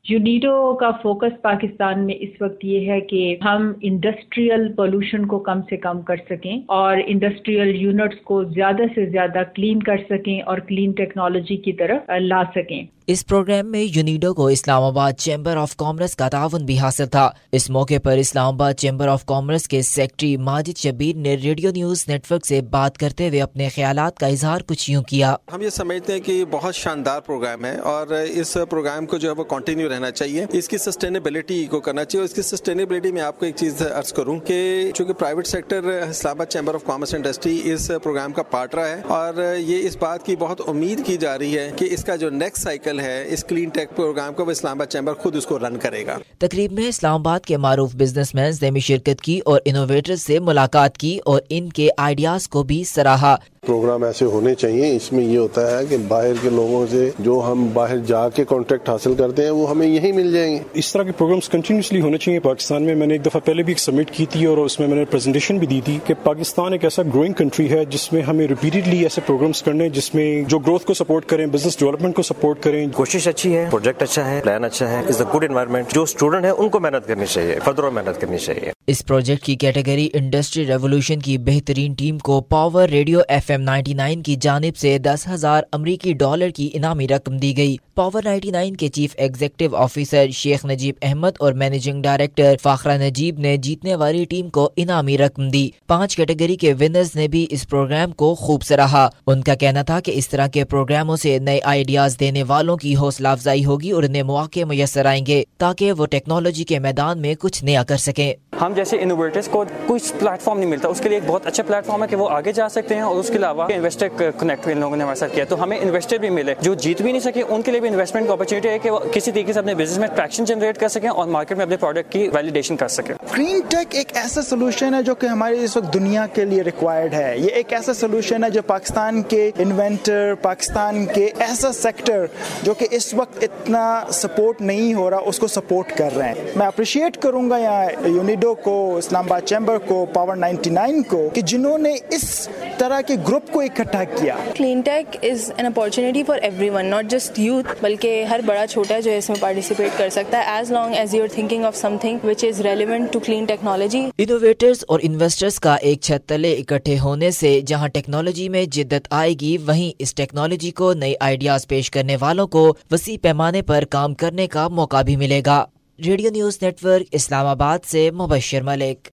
यूनिडो का फोकस पाकिस्तान में इस वक्त ये है कि हम इंडस्ट्रियल पोल्यूशन को कम से कम कर सकें और इंडस्ट्रियल यूनिट्स को ज़्यादा से ज़्यादा क्लीन कर सकें और क्लीन टेक्नोलॉजी की तरफ ला सकें।
इस प्रोग्राम में यूनिडो को इस्लामाबाद चैम्बर ऑफ कॉमर्स का ताउन भी हासिल था। इस मौके पर इस्लामाबाद चैम्बर ऑफ कॉमर्स के सेक्रेटरी माजिद शबीर ने रेडियो न्यूज़ नेटवर्क से बात करते हुए अपने ख्यालात का इजहार कुछ यूं किया।
हम ये समझते हैं कि बहुत शानदार प्रोग्राम है और इस प्रोग्राम को जो है वो कंटिन्यू रहना चाहिए, इसकी सस्टेनेबिलिटी को करना चाहिए। और इसकी सस्टेनेबिलिटी में आपको एक चीज़ अर्ज करूँ कि चूँकि private sector Islamabad Chamber of Commerce industry इस प्रोग्राम का पार्ट रहा है और ये इस बात की बहुत उम्मीद की जा रही है कि इसका जो नेक्स्ट साइकिल है इस क्लीन टेक प्रोग्राम को इस्लामाबाद चैम्बर खुद उसको रन करेगा।
तकरीब में इस्लामाबाद के मारूफ बिजनेसमैन ने भी शिरकत की और इनोवेटर्स से मुलाकात की और इनके आइडियाज को भी सराहा।
प्रोग्राम ऐसे होने चाहिए, इसमें ये होता है कि बाहर के लोगों से जो हम बाहर जाके कॉन्ट्रैक्ट हासिल करते हैं वो हमें यहीं मिल जाएंगे।
इस तरह के प्रोग्राम्स कंटिन्यूसली होने चाहिए पाकिस्तान में। मैंने एक दफा पहले भी एक समिट की थी और उसमें मैंने प्रेजेंटेशन भी दी थी कि पाकिस्तान एक ऐसा ग्रोइंग कंट्री है जिसमें हमें रिपीटेडली ऐसे प्रोग्राम्स करने जिसमें जो ग्रोथ को सपोर्ट करें, बिजनेस डेवलपमेंट को सपोर्ट करें।
कोशिश अच्छी है, प्रोजेक्ट अच्छा है, प्लान अच्छा है, इज अ गुड एनवायरनमेंट। जो स्टूडेंट है उनको मेहनत करनी चाहिए, फर्दर मेहनत करनी चाहिए।
इस प्रोजेक्ट की कैटेगरी इंडस्ट्री रेवोल्यूशन की बेहतरीन टीम को Power Radio F M ninety nine की जानिब से दस हजार अमरीकी डॉलर की इनामी रकम दी गई। पावर नाइन्टी नाइन के chief executive officer Sheikh Najeeb Ahmed और मैनेजिंग डायरेक्टर फाखरा नजीब ने जीतने वाली टीम को इनामी रकम दी। पांच कैटेगरी के विनर्स ने भी इस प्रोग्राम को खूब सराहा। उनका कहना था कि इस तरह के प्रोग्रामों से नए आइडियाज देने वालों की हौसला अफजाई होगी और उन्हें मौके मुयसर आएंगे ताकि वो टेक्नोलॉजी के मैदान में कुछ नया कर सकें।
हम जैसे इनोवेटर्स को कोई प्लेटफॉर्म नहीं मिलता, उसके लिए एक बहुत अच्छा प्लेटफॉर्म है कि वो आगे जा सकते हैं और उसके अलावा इन्वेस्टर कनेक्ट इन लोगों ने हमारे साथ किया तो हमें इन्वेस्टर भी मिले। जो जीत भी नहीं सके उनके लिए भी इन्वेस्टमेंट की अपॉर्चुनिटी है कि वो किसी तरीके से अपने बिजनेस में ट्रैक्शन जनरेट कर सकें और मार्केट में अपने प्रोडक्ट की वैलिडेशन कर सकें।
क्लीन टेक एक ऐसा सोल्यूशन है जो कि हमारे इस वक्त दुनिया के लिए रिक्वायर्ड है। ये एक ऐसा सोल्यूशन है जो पाकिस्तान के इन्वेंटर, पाकिस्तान के ऐसा सेक्टर जो कि इस वक्त इतना सपोर्ट नहीं हो रहा उसको सपोर्ट कर रहे हैं। मैं अप्रिशिएट करूंगा यहाँ यूनिडो को, इस्लामाबाद चैम्बर को, पावर नाइन्टी नाइन को कि जिन्होंने इस तरह के ग्रुप को इकट्ठा किया।
Clean tech is an opportunity for everyone, not just youth, बल्कि हर बड़ा छोटा जो है इसमें पार्टिसिपेट कर सकता है as long as you are thinking of something which is relevant to clean technology.
Innovators और इन्वेस्टर्स का एक छत तले इकट्ठे होने से जहां टेक्नोलॉजी में जिद्दत आएगी, वहीं इस टेक्नोलॉजी को नए आइडियाज पेश करने वालों को वसी पैमाने पर काम करने का मौका भी मिलेगा। रेडियो न्यूज़ नेटवर्क इस्लामाबाद से मुबश्शिर मलिक।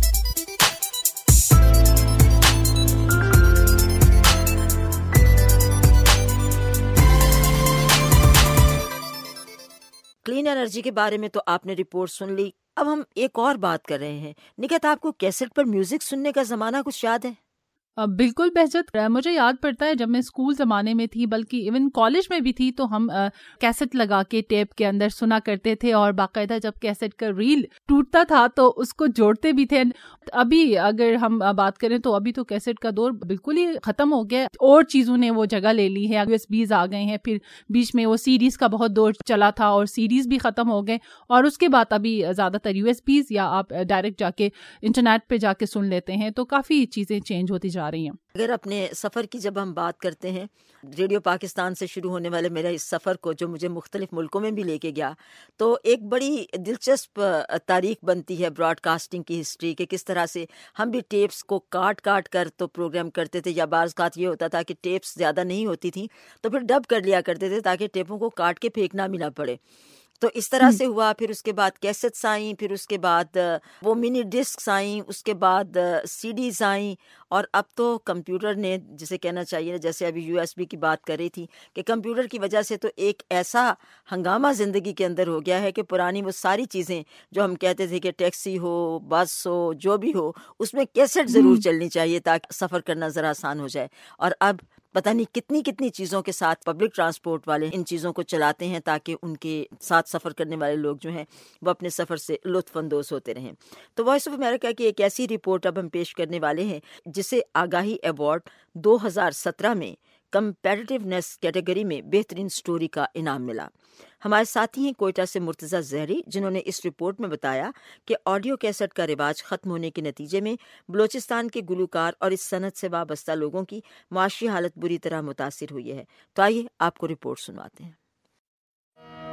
क्लीन एनर्जी के बारे में तो आपने रिपोर्ट सुन ली। अब हम एक और बात कर रहे हैं। निकत, आपको कैसेट पर म्यूजिक सुनने का जमाना कुछ याद है?
बिल्कुल बहजत, मुझे याद पड़ता है जब मैं स्कूल ज़माने में थी, बल्कि इवन कॉलेज में भी थी, तो हम आ, कैसेट लगा के टेप के अंदर सुना करते थे और बाकायदा जब कैसेट का रील टूटता था तो उसको जोड़ते भी थे। अभी अगर हम बात करें तो अभी तो कैसेट का दौर बिल्कुल ही ख़त्म हो गया, और चीज़ों ने वो जगह ले ली है। यूएसबीज आ गए हैं, फिर बीच में वो सीडीज़ का बहुत दौर चला था और सीडीज़ भी ख़त्म हो गए, और उसके बाद अभी ज़्यादातर यूएसबीज या आप डायरेक्ट जाके इंटरनेट पे जाके सुन लेते हैं। तो काफ़ी चीज़ें चेंज होती जा रही हैं।
अगर अपने सफ़र की जब हम बात करते हैं, रेडियो पाकिस्तान से शुरू होने वाले मेरे इस सफ़र को जो मुझे मुख्तलिफ मुल्कों में भी लेके गया, तो एक बड़ी दिलचस्प तारीख बनती है ब्रॉडकास्टिंग की हिस्ट्री के, किस तरह से हम भी टेप्स को काट काट कर तो प्रोग्राम करते थे, या बाज़ ये होता था कि टेप्स ज़्यादा नहीं होती थी तो फिर डब कर लिया करते थे ताकि टेपों को काट के फेंकना भी ना पड़े। तो इस तरह से हुआ। फिर उसके बाद कैसेट्स आई, फिर उसके बाद वो मिनी डिस्क आई, उसके बाद सीडीज आई, और अब तो कंप्यूटर ने, जिसे कहना चाहिए, जैसे अभी यूएसबी की बात कर रही थी कि कंप्यूटर की वजह से तो एक ऐसा हंगामा ज़िंदगी के अंदर हो गया है कि पुरानी वो सारी चीज़ें जो हम कहते थे कि टैक्सी हो, बस हो, जो भी हो, उसमें कैसेट ज़रूर चलनी चाहिए ताकि सफ़र करना ज़रा आसान हो जाए। और अब पता नहीं कितनी कितनी चीज़ों के साथ पब्लिक ट्रांसपोर्ट वाले इन चीज़ों को चलाते हैं ताकि उनके साथ सफ़र करने वाले लोग जो हैं वो अपने सफ़र से लुत्फ़अंदोज़ होते रहें। तो वॉइस ऑफ अमेरिका की एक ऐसी रिपोर्ट अब हम पेश करने वाले हैं जिसे आगाही अवार्ड दो हज़ार सत्रह में कंपैटिटिवनेस कैटेगरी में बेहतरीन स्टोरी का इनाम मिला। हमारे साथी हैं कोयटा से मुर्तज़ा ज़हरी, जिन्होंने इस रिपोर्ट में बताया कि ऑडियो कैसेट का रिवाज ख़त्म होने के नतीजे में बलूचिस्तान के गुलूकार और इस सनत से वाबस्ता लोगों की माशी हालत बुरी तरह मुतासिर हुई है। तो आइए आपको रिपोर्ट सुनवाते हैं।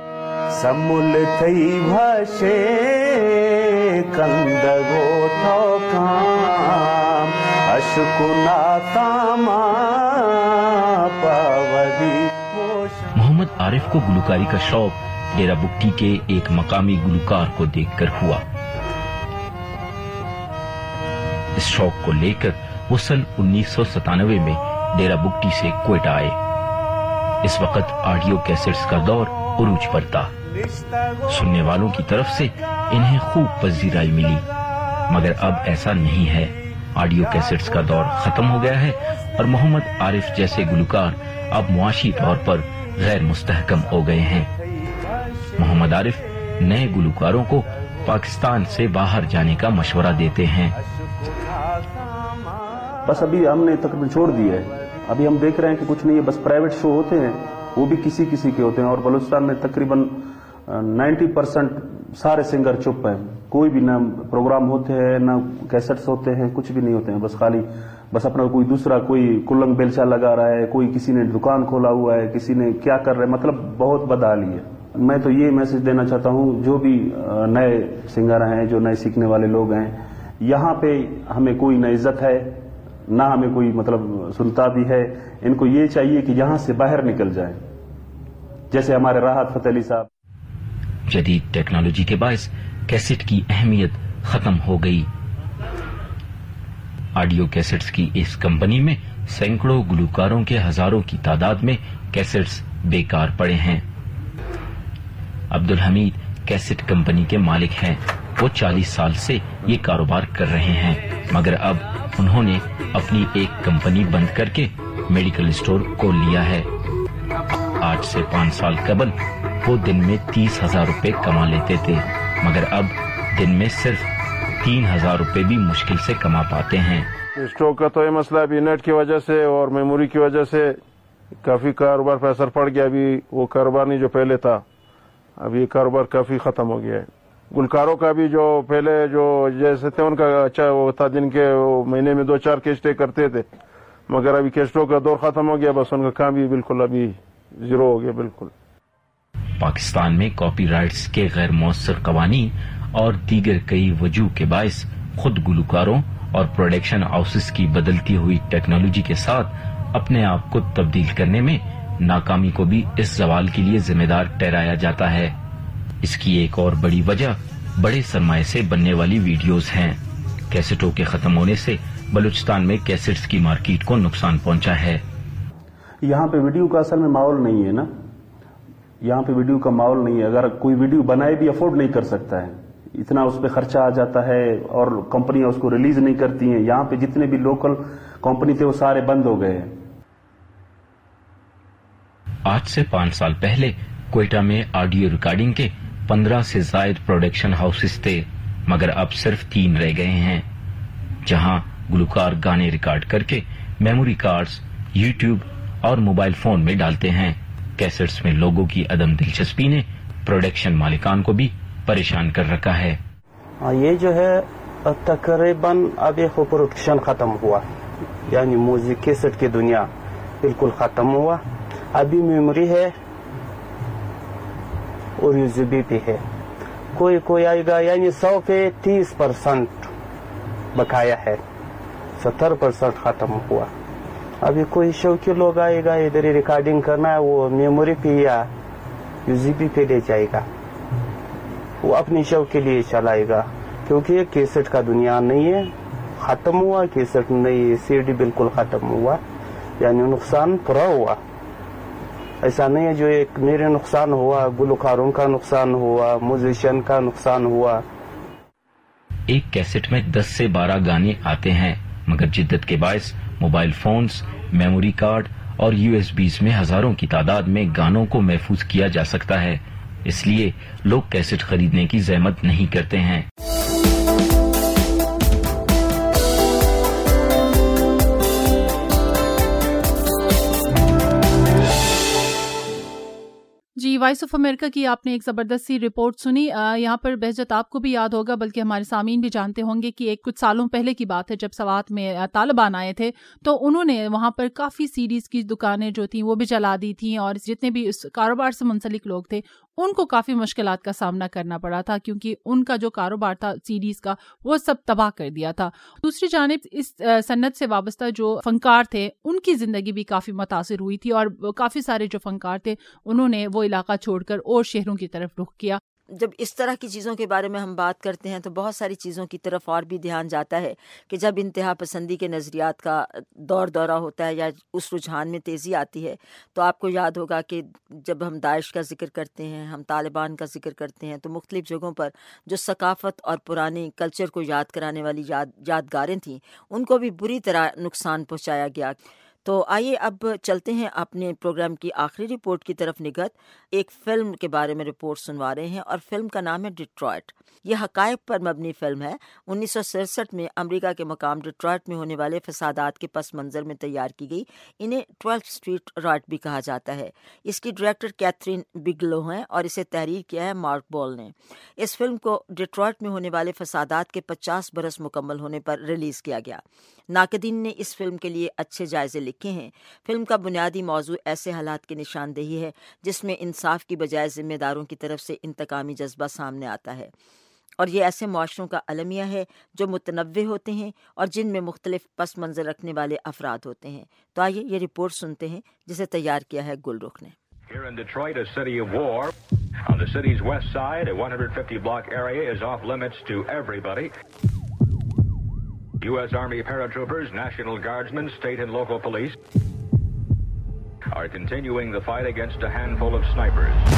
समुल थई भाषे कंदगो तो काम अशकुना तामा पावदी।
मोहम्मद आरिफ को गुलकारी का शौक डेरा बुक्टी के एक मकामी गुलकार को देखकर हुआ। इस शौक को लेकर वो सन उन्नीस सौ सतानवे में डेरा बुक्टी से क्वेटा आए। इस वक्त ऑडियो कैसेट्स का दौर उरूज पर था। सुनने वालों की तरफ से इन्हें खूब पजीराई मिली, मगर अब ऐसा नहीं है। ऑडियो कैसेट्स का दौर खत्म हो गया है और मोहम्मद आरिफ जैसे गुलकार अब मुआशी तौर पर गैर मुस्तहकम हो गए हैं। मोहम्मद आरिफ नए गुलकारों को पाकिस्तान से बाहर जाने का मशवरा देते हैं।
बस अभी हमने तकरीबन छोड़ दिया है, अभी हम देख रहे हैं कि कुछ नहीं है, बस प्राइवेट शो होते हैं, वो भी किसी किसी के होते हैं। और बलूचिस्तान में तकरीबन नब्बे परसेंट सारे सिंगर चुप हैं, कोई भी ना प्रोग्राम होते हैं ना कैसेट्स होते हैं, कुछ भी नहीं होते हैं। बस खाली बस अपना कोई दूसरा कोई कुल्लंग बेलचा लगा रहा है, कोई किसी ने दुकान खोला हुआ है, किसी ने क्या कर रहे हैं, मतलब बहुत बदहाली है। मैं तो ये मैसेज देना चाहता हूँ, जो भी नए सिंगर हैं, जो नए सीखने वाले लोग हैं, यहाँ पे हमें कोई न इज्जत है ना हमें कोई मतलब सुनता भी है। इनको ये चाहिए कि यहाँ से बाहर निकल जाएं, जैसे हमारे राहत फतेह अली साहब।
जदीद टेक्नोलॉजी के बायस कैसेट की अहमियत खत्म हो गई। ऑडियो कैसेट्स की इस कंपनी में सैकड़ों गुलकारों के हजारों की तादाद में कैसेट्स बेकार पड़े हैं। अब्दुल हमीद कैसेट कंपनी के मालिक हैं। वो चालीस साल से ये कारोबार कर रहे हैं, मगर अब उन्होंने अपनी एक कंपनी बंद करके मेडिकल स्टोर खोल लिया है। आज से पाँच साल कबल वो दिन में तीस हजार रुपए कमा लेते थे, मगर अब दिन में सिर्फ तीन हजार रुपए भी मुश्किल से कमा पाते हैं।
स्टॉक का तो ये मसला अभी नेट की वजह से और मेमोरी की वजह से काफी कारोबार पर असर पड़ गया। अभी वो कारोबार नहीं जो पहले था, अभी ये कारोबार काफी खत्म हो गया है। गुलकारों का भी जो पहले जो जैसे थे उनका अच्छा वो था, दिन के वो महीने में दो चार कैस्टें करते थे, मगर अभी कैस्टों का दौर खत्म हो गया। बस उनका काम भी बिल्कुल अभी जीरो हो गया बिल्कुल।
पाकिस्तान में कॉपीराइट्स के गैर मौसर कवानीन और दीगर कई वजूह के बायस खुद गुलकारों और प्रोडक्शन हाउसेस की बदलती हुई टेक्नोलॉजी के साथ अपने आप को तब्दील करने में नाकामी को भी इस सवाल के लिए जिम्मेदार ठहराया जाता है। इसकी एक और बड़ी वजह बड़े सरमाए से बनने वाली वीडियोस हैं। कैसेटों के खत्म होने से बलूचिस्तान में कैसेट्स की मार्केट को नुकसान पहुंचा है।
यहाँ पे वीडियो का असल में माहौल नहीं है ना, यहाँ पे वीडियो का माहौल नहीं है। अगर कोई वीडियो बनाए भी अफोर्ड नहीं कर सकता है, इतना उस पर खर्चा आ जाता है और कंपनियां उसको रिलीज नहीं करती हैं। यहाँ पे जितने भी लोकल कंपनी थे वो सारे बंद हो गए हैं।
आज से पाँच साल पहले क्वेटा में ऑडियो रिकॉर्डिंग के पंद्रह से जायद प्रोडक्शन हाउसेस थे, मगर अब सिर्फ तीन रह गए हैं, जहां गुलकार गाने रिकॉर्ड करके मेमोरी कार्ड्स, यूट्यूब और मोबाइल फोन में डालते हैं। कैसेट्स में लोगों की अदम दिलचस्पी ने प्रोडक्शन मालिकान को भी परेशान कर रखा है।
ये जो है तकरीबन अब एक प्रोडक्शन खत्म हुआ, यानी म्यूजिक कैसेट की दुनिया बिल्कुल खत्म हुआ। अभी मेमोरी है और यूएसबी पे है। कोई कोई आएगा, यानी सौ पे तीस परसेंट बकाया है, सत्तर परसेंट खत्म हुआ। अभी कोई शौकी लोग आएगा, इधर ही रिकॉर्डिंग करना है, वो मेमोरी पे या यूएसबी पे ले जाएगा, वो अपनी शौक के लिए चलाएगा, क्योंकि कैसेट का दुनिया नहीं है, खत्म हुआ। कैसेट नहीं, सीडी बिल्कुल खत्म हुआ, यानी नुकसान पूरा हुआ। ऐसा नहीं है जो एक मेरे नुकसान हुआ, गुलकारों का नुकसान हुआ, म्यूजिशियन का नुकसान हुआ।
एक कैसेट में दस से बारह गाने आते हैं, मगर जिद्दत के बायस मोबाइल फोन्स, मेमोरी कार्ड और यूएसबीज में हजारों की तादाद में गानों को महफूज किया जा सकता है। इसलिए लोग कैसेट खरीदने की जहमत नहीं करते हैं।
जी, वॉइस ऑफ अमेरिका की आपने एक ज़बरदस्त सी रिपोर्ट सुनी। यहाँ पर बहजत आपको भी याद होगा, बल्कि हमारे सामीन भी जानते होंगे कि एक कुछ सालों पहले की बात है, जब सवात में तालिबान आए थे तो उन्होंने वहाँ पर काफ़ी सीडीज़ की दुकानें जो थी वो भी जला दी थी, और जितने भी इस कारोबार से मुंसलिक लोग थे ان کو کافی مشکلات کا سامنا کرنا پڑا تھا کیونکہ ان کا جو کاروبار تھا سیڈیز کا وہ سب تباہ کر دیا تھا. دوسری جانب اس صنعت سے وابستہ جو فنکار تھے ان کی زندگی بھی کافی متاثر ہوئی تھی اور کافی سارے جو فنکار تھے انہوں نے وہ علاقہ چھوڑ کر اور شہروں کی طرف رخ کیا.
جب اس طرح کی چیزوں کے بارے میں ہم بات کرتے ہیں تو بہت ساری چیزوں کی طرف اور بھی دھیان جاتا ہے کہ جب انتہا پسندی کے نظریات کا دور دورہ ہوتا ہے یا اس رجحان میں تیزی آتی ہے تو آپ کو یاد ہوگا کہ جب ہم داعش کا ذکر کرتے ہیں, ہم طالبان کا ذکر کرتے ہیں تو مختلف جگہوں پر جو ثقافت اور پرانے کلچر کو یاد کرانے والی یاد یادگاریں تھیں ان کو بھی بری طرح نقصان پہنچایا گیا. تو آئیے اب چلتے ہیں اپنے پروگرام کی آخری رپورٹ کی طرف نگہت. ایک فلم کے بارے میں رپورٹ سنوا رہے ہیں اور فلم کا نام ہے ڈیٹرائٹ. یہ حقائق پر مبنی فلم ہے. انیس سو سڑسٹھ میں امریکہ کے مقام ڈیٹرائٹ میں ہونے والے فسادات کے پس منظر میں تیار کی گئی. انہیں ٹویلتھ اسٹریٹ رائٹ بھی کہا جاتا ہے. اس کی ڈائریکٹر کیتھرین بگلو ہیں اور اسے تحریر کیا ہے مارک بال نے. اس فلم کو ڈیٹرائٹ میں ہونے والے فسادات کے پچاس برس مکمل ہونے پر ریلیز کیا گیا. ناقدین نے اس فلم کے لیے اچھے جائزے لکھے ہیں. فلم کا بنیادی موضوع ایسے حالات کی نشاندہی ہے جس میں انصاف کی بجائے ذمہ داروں کی طرف سے انتقامی جذبہ سامنے آتا ہے اور یہ ایسے معاشروں کا المیہ ہے جو متنوع ہوتے ہیں اور جن میں مختلف پس منظر رکھنے والے افراد ہوتے ہیں. تو آئیے یہ رپورٹ سنتے ہیں جسے تیار کیا ہے گل رخ نے.
Here in Detroit, a city of war. On the city's west side, a one hundred fifty block area is off limits to everybody. U S Army paratroopers, National Guardsmen, state and local police are continuing the fight against a handful of snipers.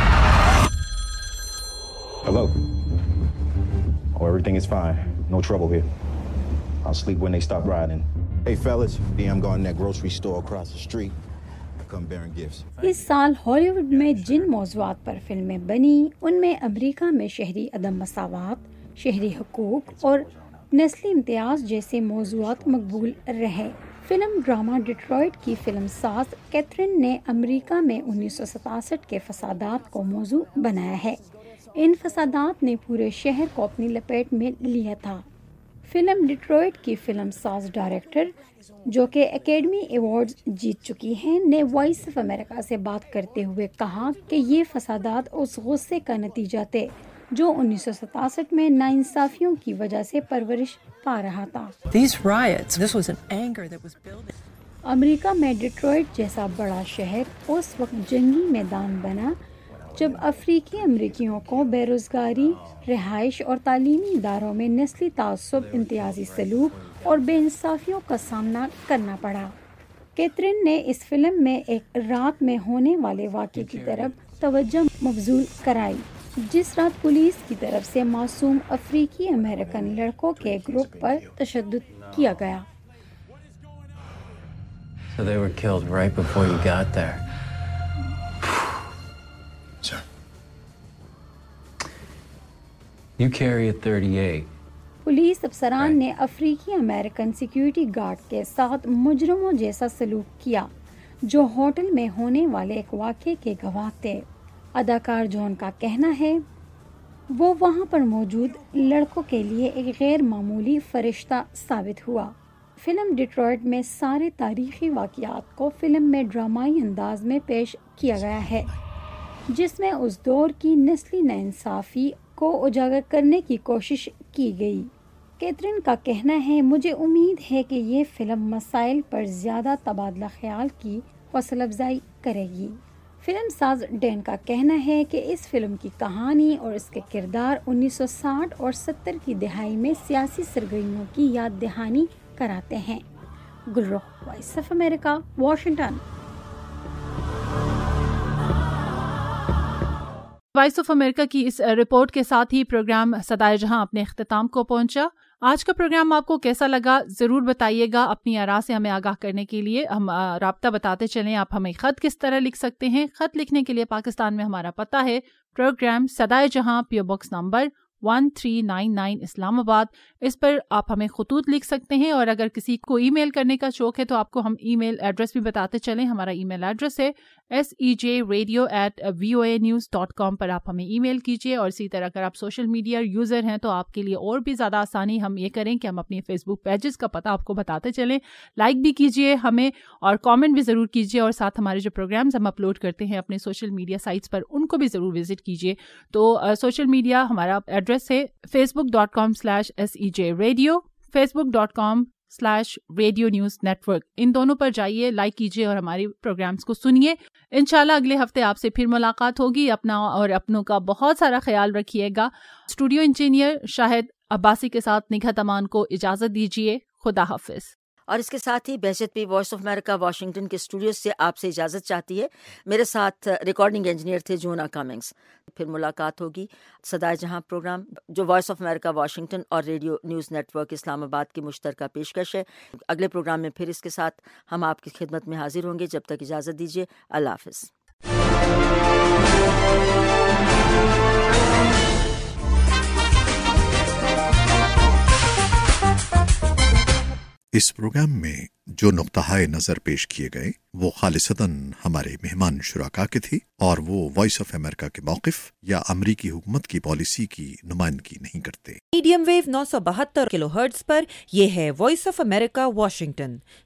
Hello. Oh, everything is fine. No trouble here. I'll sleep when they stop riding. Hey, fellas, I'm going to that grocery store across the street. Come bearing gifts.
اس سال ہالی ووڈ میں جن موضوعات پر فلمیں بنی ان میں امریکہ میں شہری عدم مساوات, شہری حقوق اور نسلی امتیاز جیسے موضوعات مقبول رہے. فلم ڈرامہ ڈیٹرائٹ کی فلم ساز کیتھرین نے امریکہ میں انیس سو ستاسٹھ کے فسادات کو موضوع بنایا ہے. ان فسادات نے پورے شہر کو اپنی لپیٹ میں لیا تھا. فلم ڈیٹرائٹ کی فلم ساز ڈائریکٹر جو کہ اکیڈمی ایوارڈز جیت چکی ہیں نے وائس آف امریکہ سے بات کرتے ہوئے کہا کہ یہ فسادات اس غصے کا نتیجہ تھے جو انیس سو ستاسٹھ میں ناانصافیوں کی وجہ سے پرورش پا رہا تھا. امریکہ میں ڈیٹرائٹ جیسا بڑا شہر اس وقت جنگی میدان بنا جب افریقی امریکیوں کو بے روزگاری, رہائش اور تعلیمی اداروں میں نسلی تعصب, امتیازی سلوک اور بے انصافیوں کا سامنا کرنا پڑا. کیتھرین نے اس فلم میں ایک رات میں ہونے والے واقعے کی طرف توجہ مبذول کرائی جس رات پولیس کی طرف سے معصوم افریقی امریکن لڑکوں کے گروپ پر تشدد کیا گیا.
So they were killed right before you got there.
Sir.
You carry a thirty-eight.
Police افسران نے افریقی امریکن سیکیورٹی گارڈ کے ساتھ مجرموں جیسا سلوک کیا جو ہوٹل میں ہونے والے ایک واقعے کے گواہ تھے. اداکار جون کا کہنا ہے وہ وہاں پر موجود لڑکوں کے لیے ایک غیر معمولی فرشتہ ثابت ہوا. فلم ڈیٹرائٹ میں سارے تاریخی واقعات کو فلم میں ڈرامائی انداز میں پیش کیا گیا ہے جس میں اس دور کی نسلی ناانصافی کو اجاگر کرنے کی کوشش کی گئی. کیتھرین کا کہنا ہے مجھے امید ہے کہ یہ فلم مسائل پر زیادہ تبادلہ خیال کی حوصلہ افزائی کرے گی. فلم ساز ڈین کا کہنا ہے کہ اس فلم کی کہانی اور اس کے کردار انیس سو ساٹھ اور ستر کی دہائی میں سیاسی سرگرمیوں کی یاد دہانی کراتے ہیں. Gulrukh, Voice of America, Washington.
Voice of America کی اس رپورٹ کے ساتھ ہی پروگرام صدائے جہاں اپنے اختتام کو پہنچا. آج کا پروگرام آپ کو کیسا لگا ضرور بتائیے گا. اپنی آراء سے ہمیں آگاہ کرنے کے لیے ہم رابطہ بتاتے چلیں. آپ ہمیں خط کس طرح لکھ سکتے ہیں. خط لکھنے کے لیے پاکستان میں ہمارا پتہ ہے پروگرام صدائے جہاں, P O box number one three nine nine Islamabad. اس پر آپ ہمیں خطوط لکھ سکتے ہیں اور اگر کسی کو ای میل کرنے کا شوق ہے تو آپ کو ہم ای میل ایڈریس بھی بتاتے چلیں. ہمارا ای میل ایڈریس ہے S E J radio at V O A news dot com पर आप हमें ईमेल कीजिए। और इसी तरह अगर आप सोशल मीडिया यूज़र हैं तो आपके लिए और भी ज़्यादा आसानी हम ये करें कि हम अपनी फेसबुक पेजेस का पता आपको बताते चलें। लाइक भी कीजिए हमें और कमेंट भी ज़रूर कीजिए, और साथ हमारे जो प्रोग्राम्स हम अपलोड करते हैं अपने सोशल मीडिया साइट्स पर उनको भी ज़रूर विजिट कीजिए। तो सोशल मीडिया हमारा एड्रेस है Facebook dot com slash S E J radio, Facebook dot com slash Radio news Network. इन दोनों पर जाइए, लाइक कीजिए और हमारे प्रोग्राम्स को सुनिए। इंशाल्लाह अगले हफ्ते आपसे फिर मुलाकात होगी। अपना और अपनों का बहुत सारा ख्याल रखिएगा। स्टूडियो इंजीनियर शाहिद अब्बासी के साथ निघत अमान को इजाज़त दीजिए। खुदा हाफिज।
और इसके साथ ही बहजत भी वॉइस ऑफ अमेरिका वाशिंगटन के स्टूडियो से आपसे इजाज़त चाहती है। मेरे साथ रिकॉर्डिंग इंजीनियर थे जोना कमिंग्स। फिर मुलाकात होगी। सदाए जहां प्रोग्राम जो वॉइस ऑफ अमेरिका वाशिंगटन और रेडियो न्यूज़ नेटवर्क इस्लामाबाद की मुश्तरका पेशकश है। अगले प्रोग्राम में फिर इसके साथ हम आपकी खिदमत में हाजिर होंगे। जब तक इजाज़त दीजिए, अल्लाह हाफिज़।
इस प्रोग्राम में जो नुक्ता-ए नज़र पेश किए गए वो खालिसतन हमारे मेहमान शुराका के थे और वो वॉइस ऑफ अमेरिका के मौक़िफ़ या अमरीकी हुकूमत की पॉलिसी की नुमाइंदगी नहीं करते।
मीडियम वेव नौ सौ बहत्तर किलो हर्ट्ज पर यह है वॉइस ऑफ अमेरिका वाशिंगटन।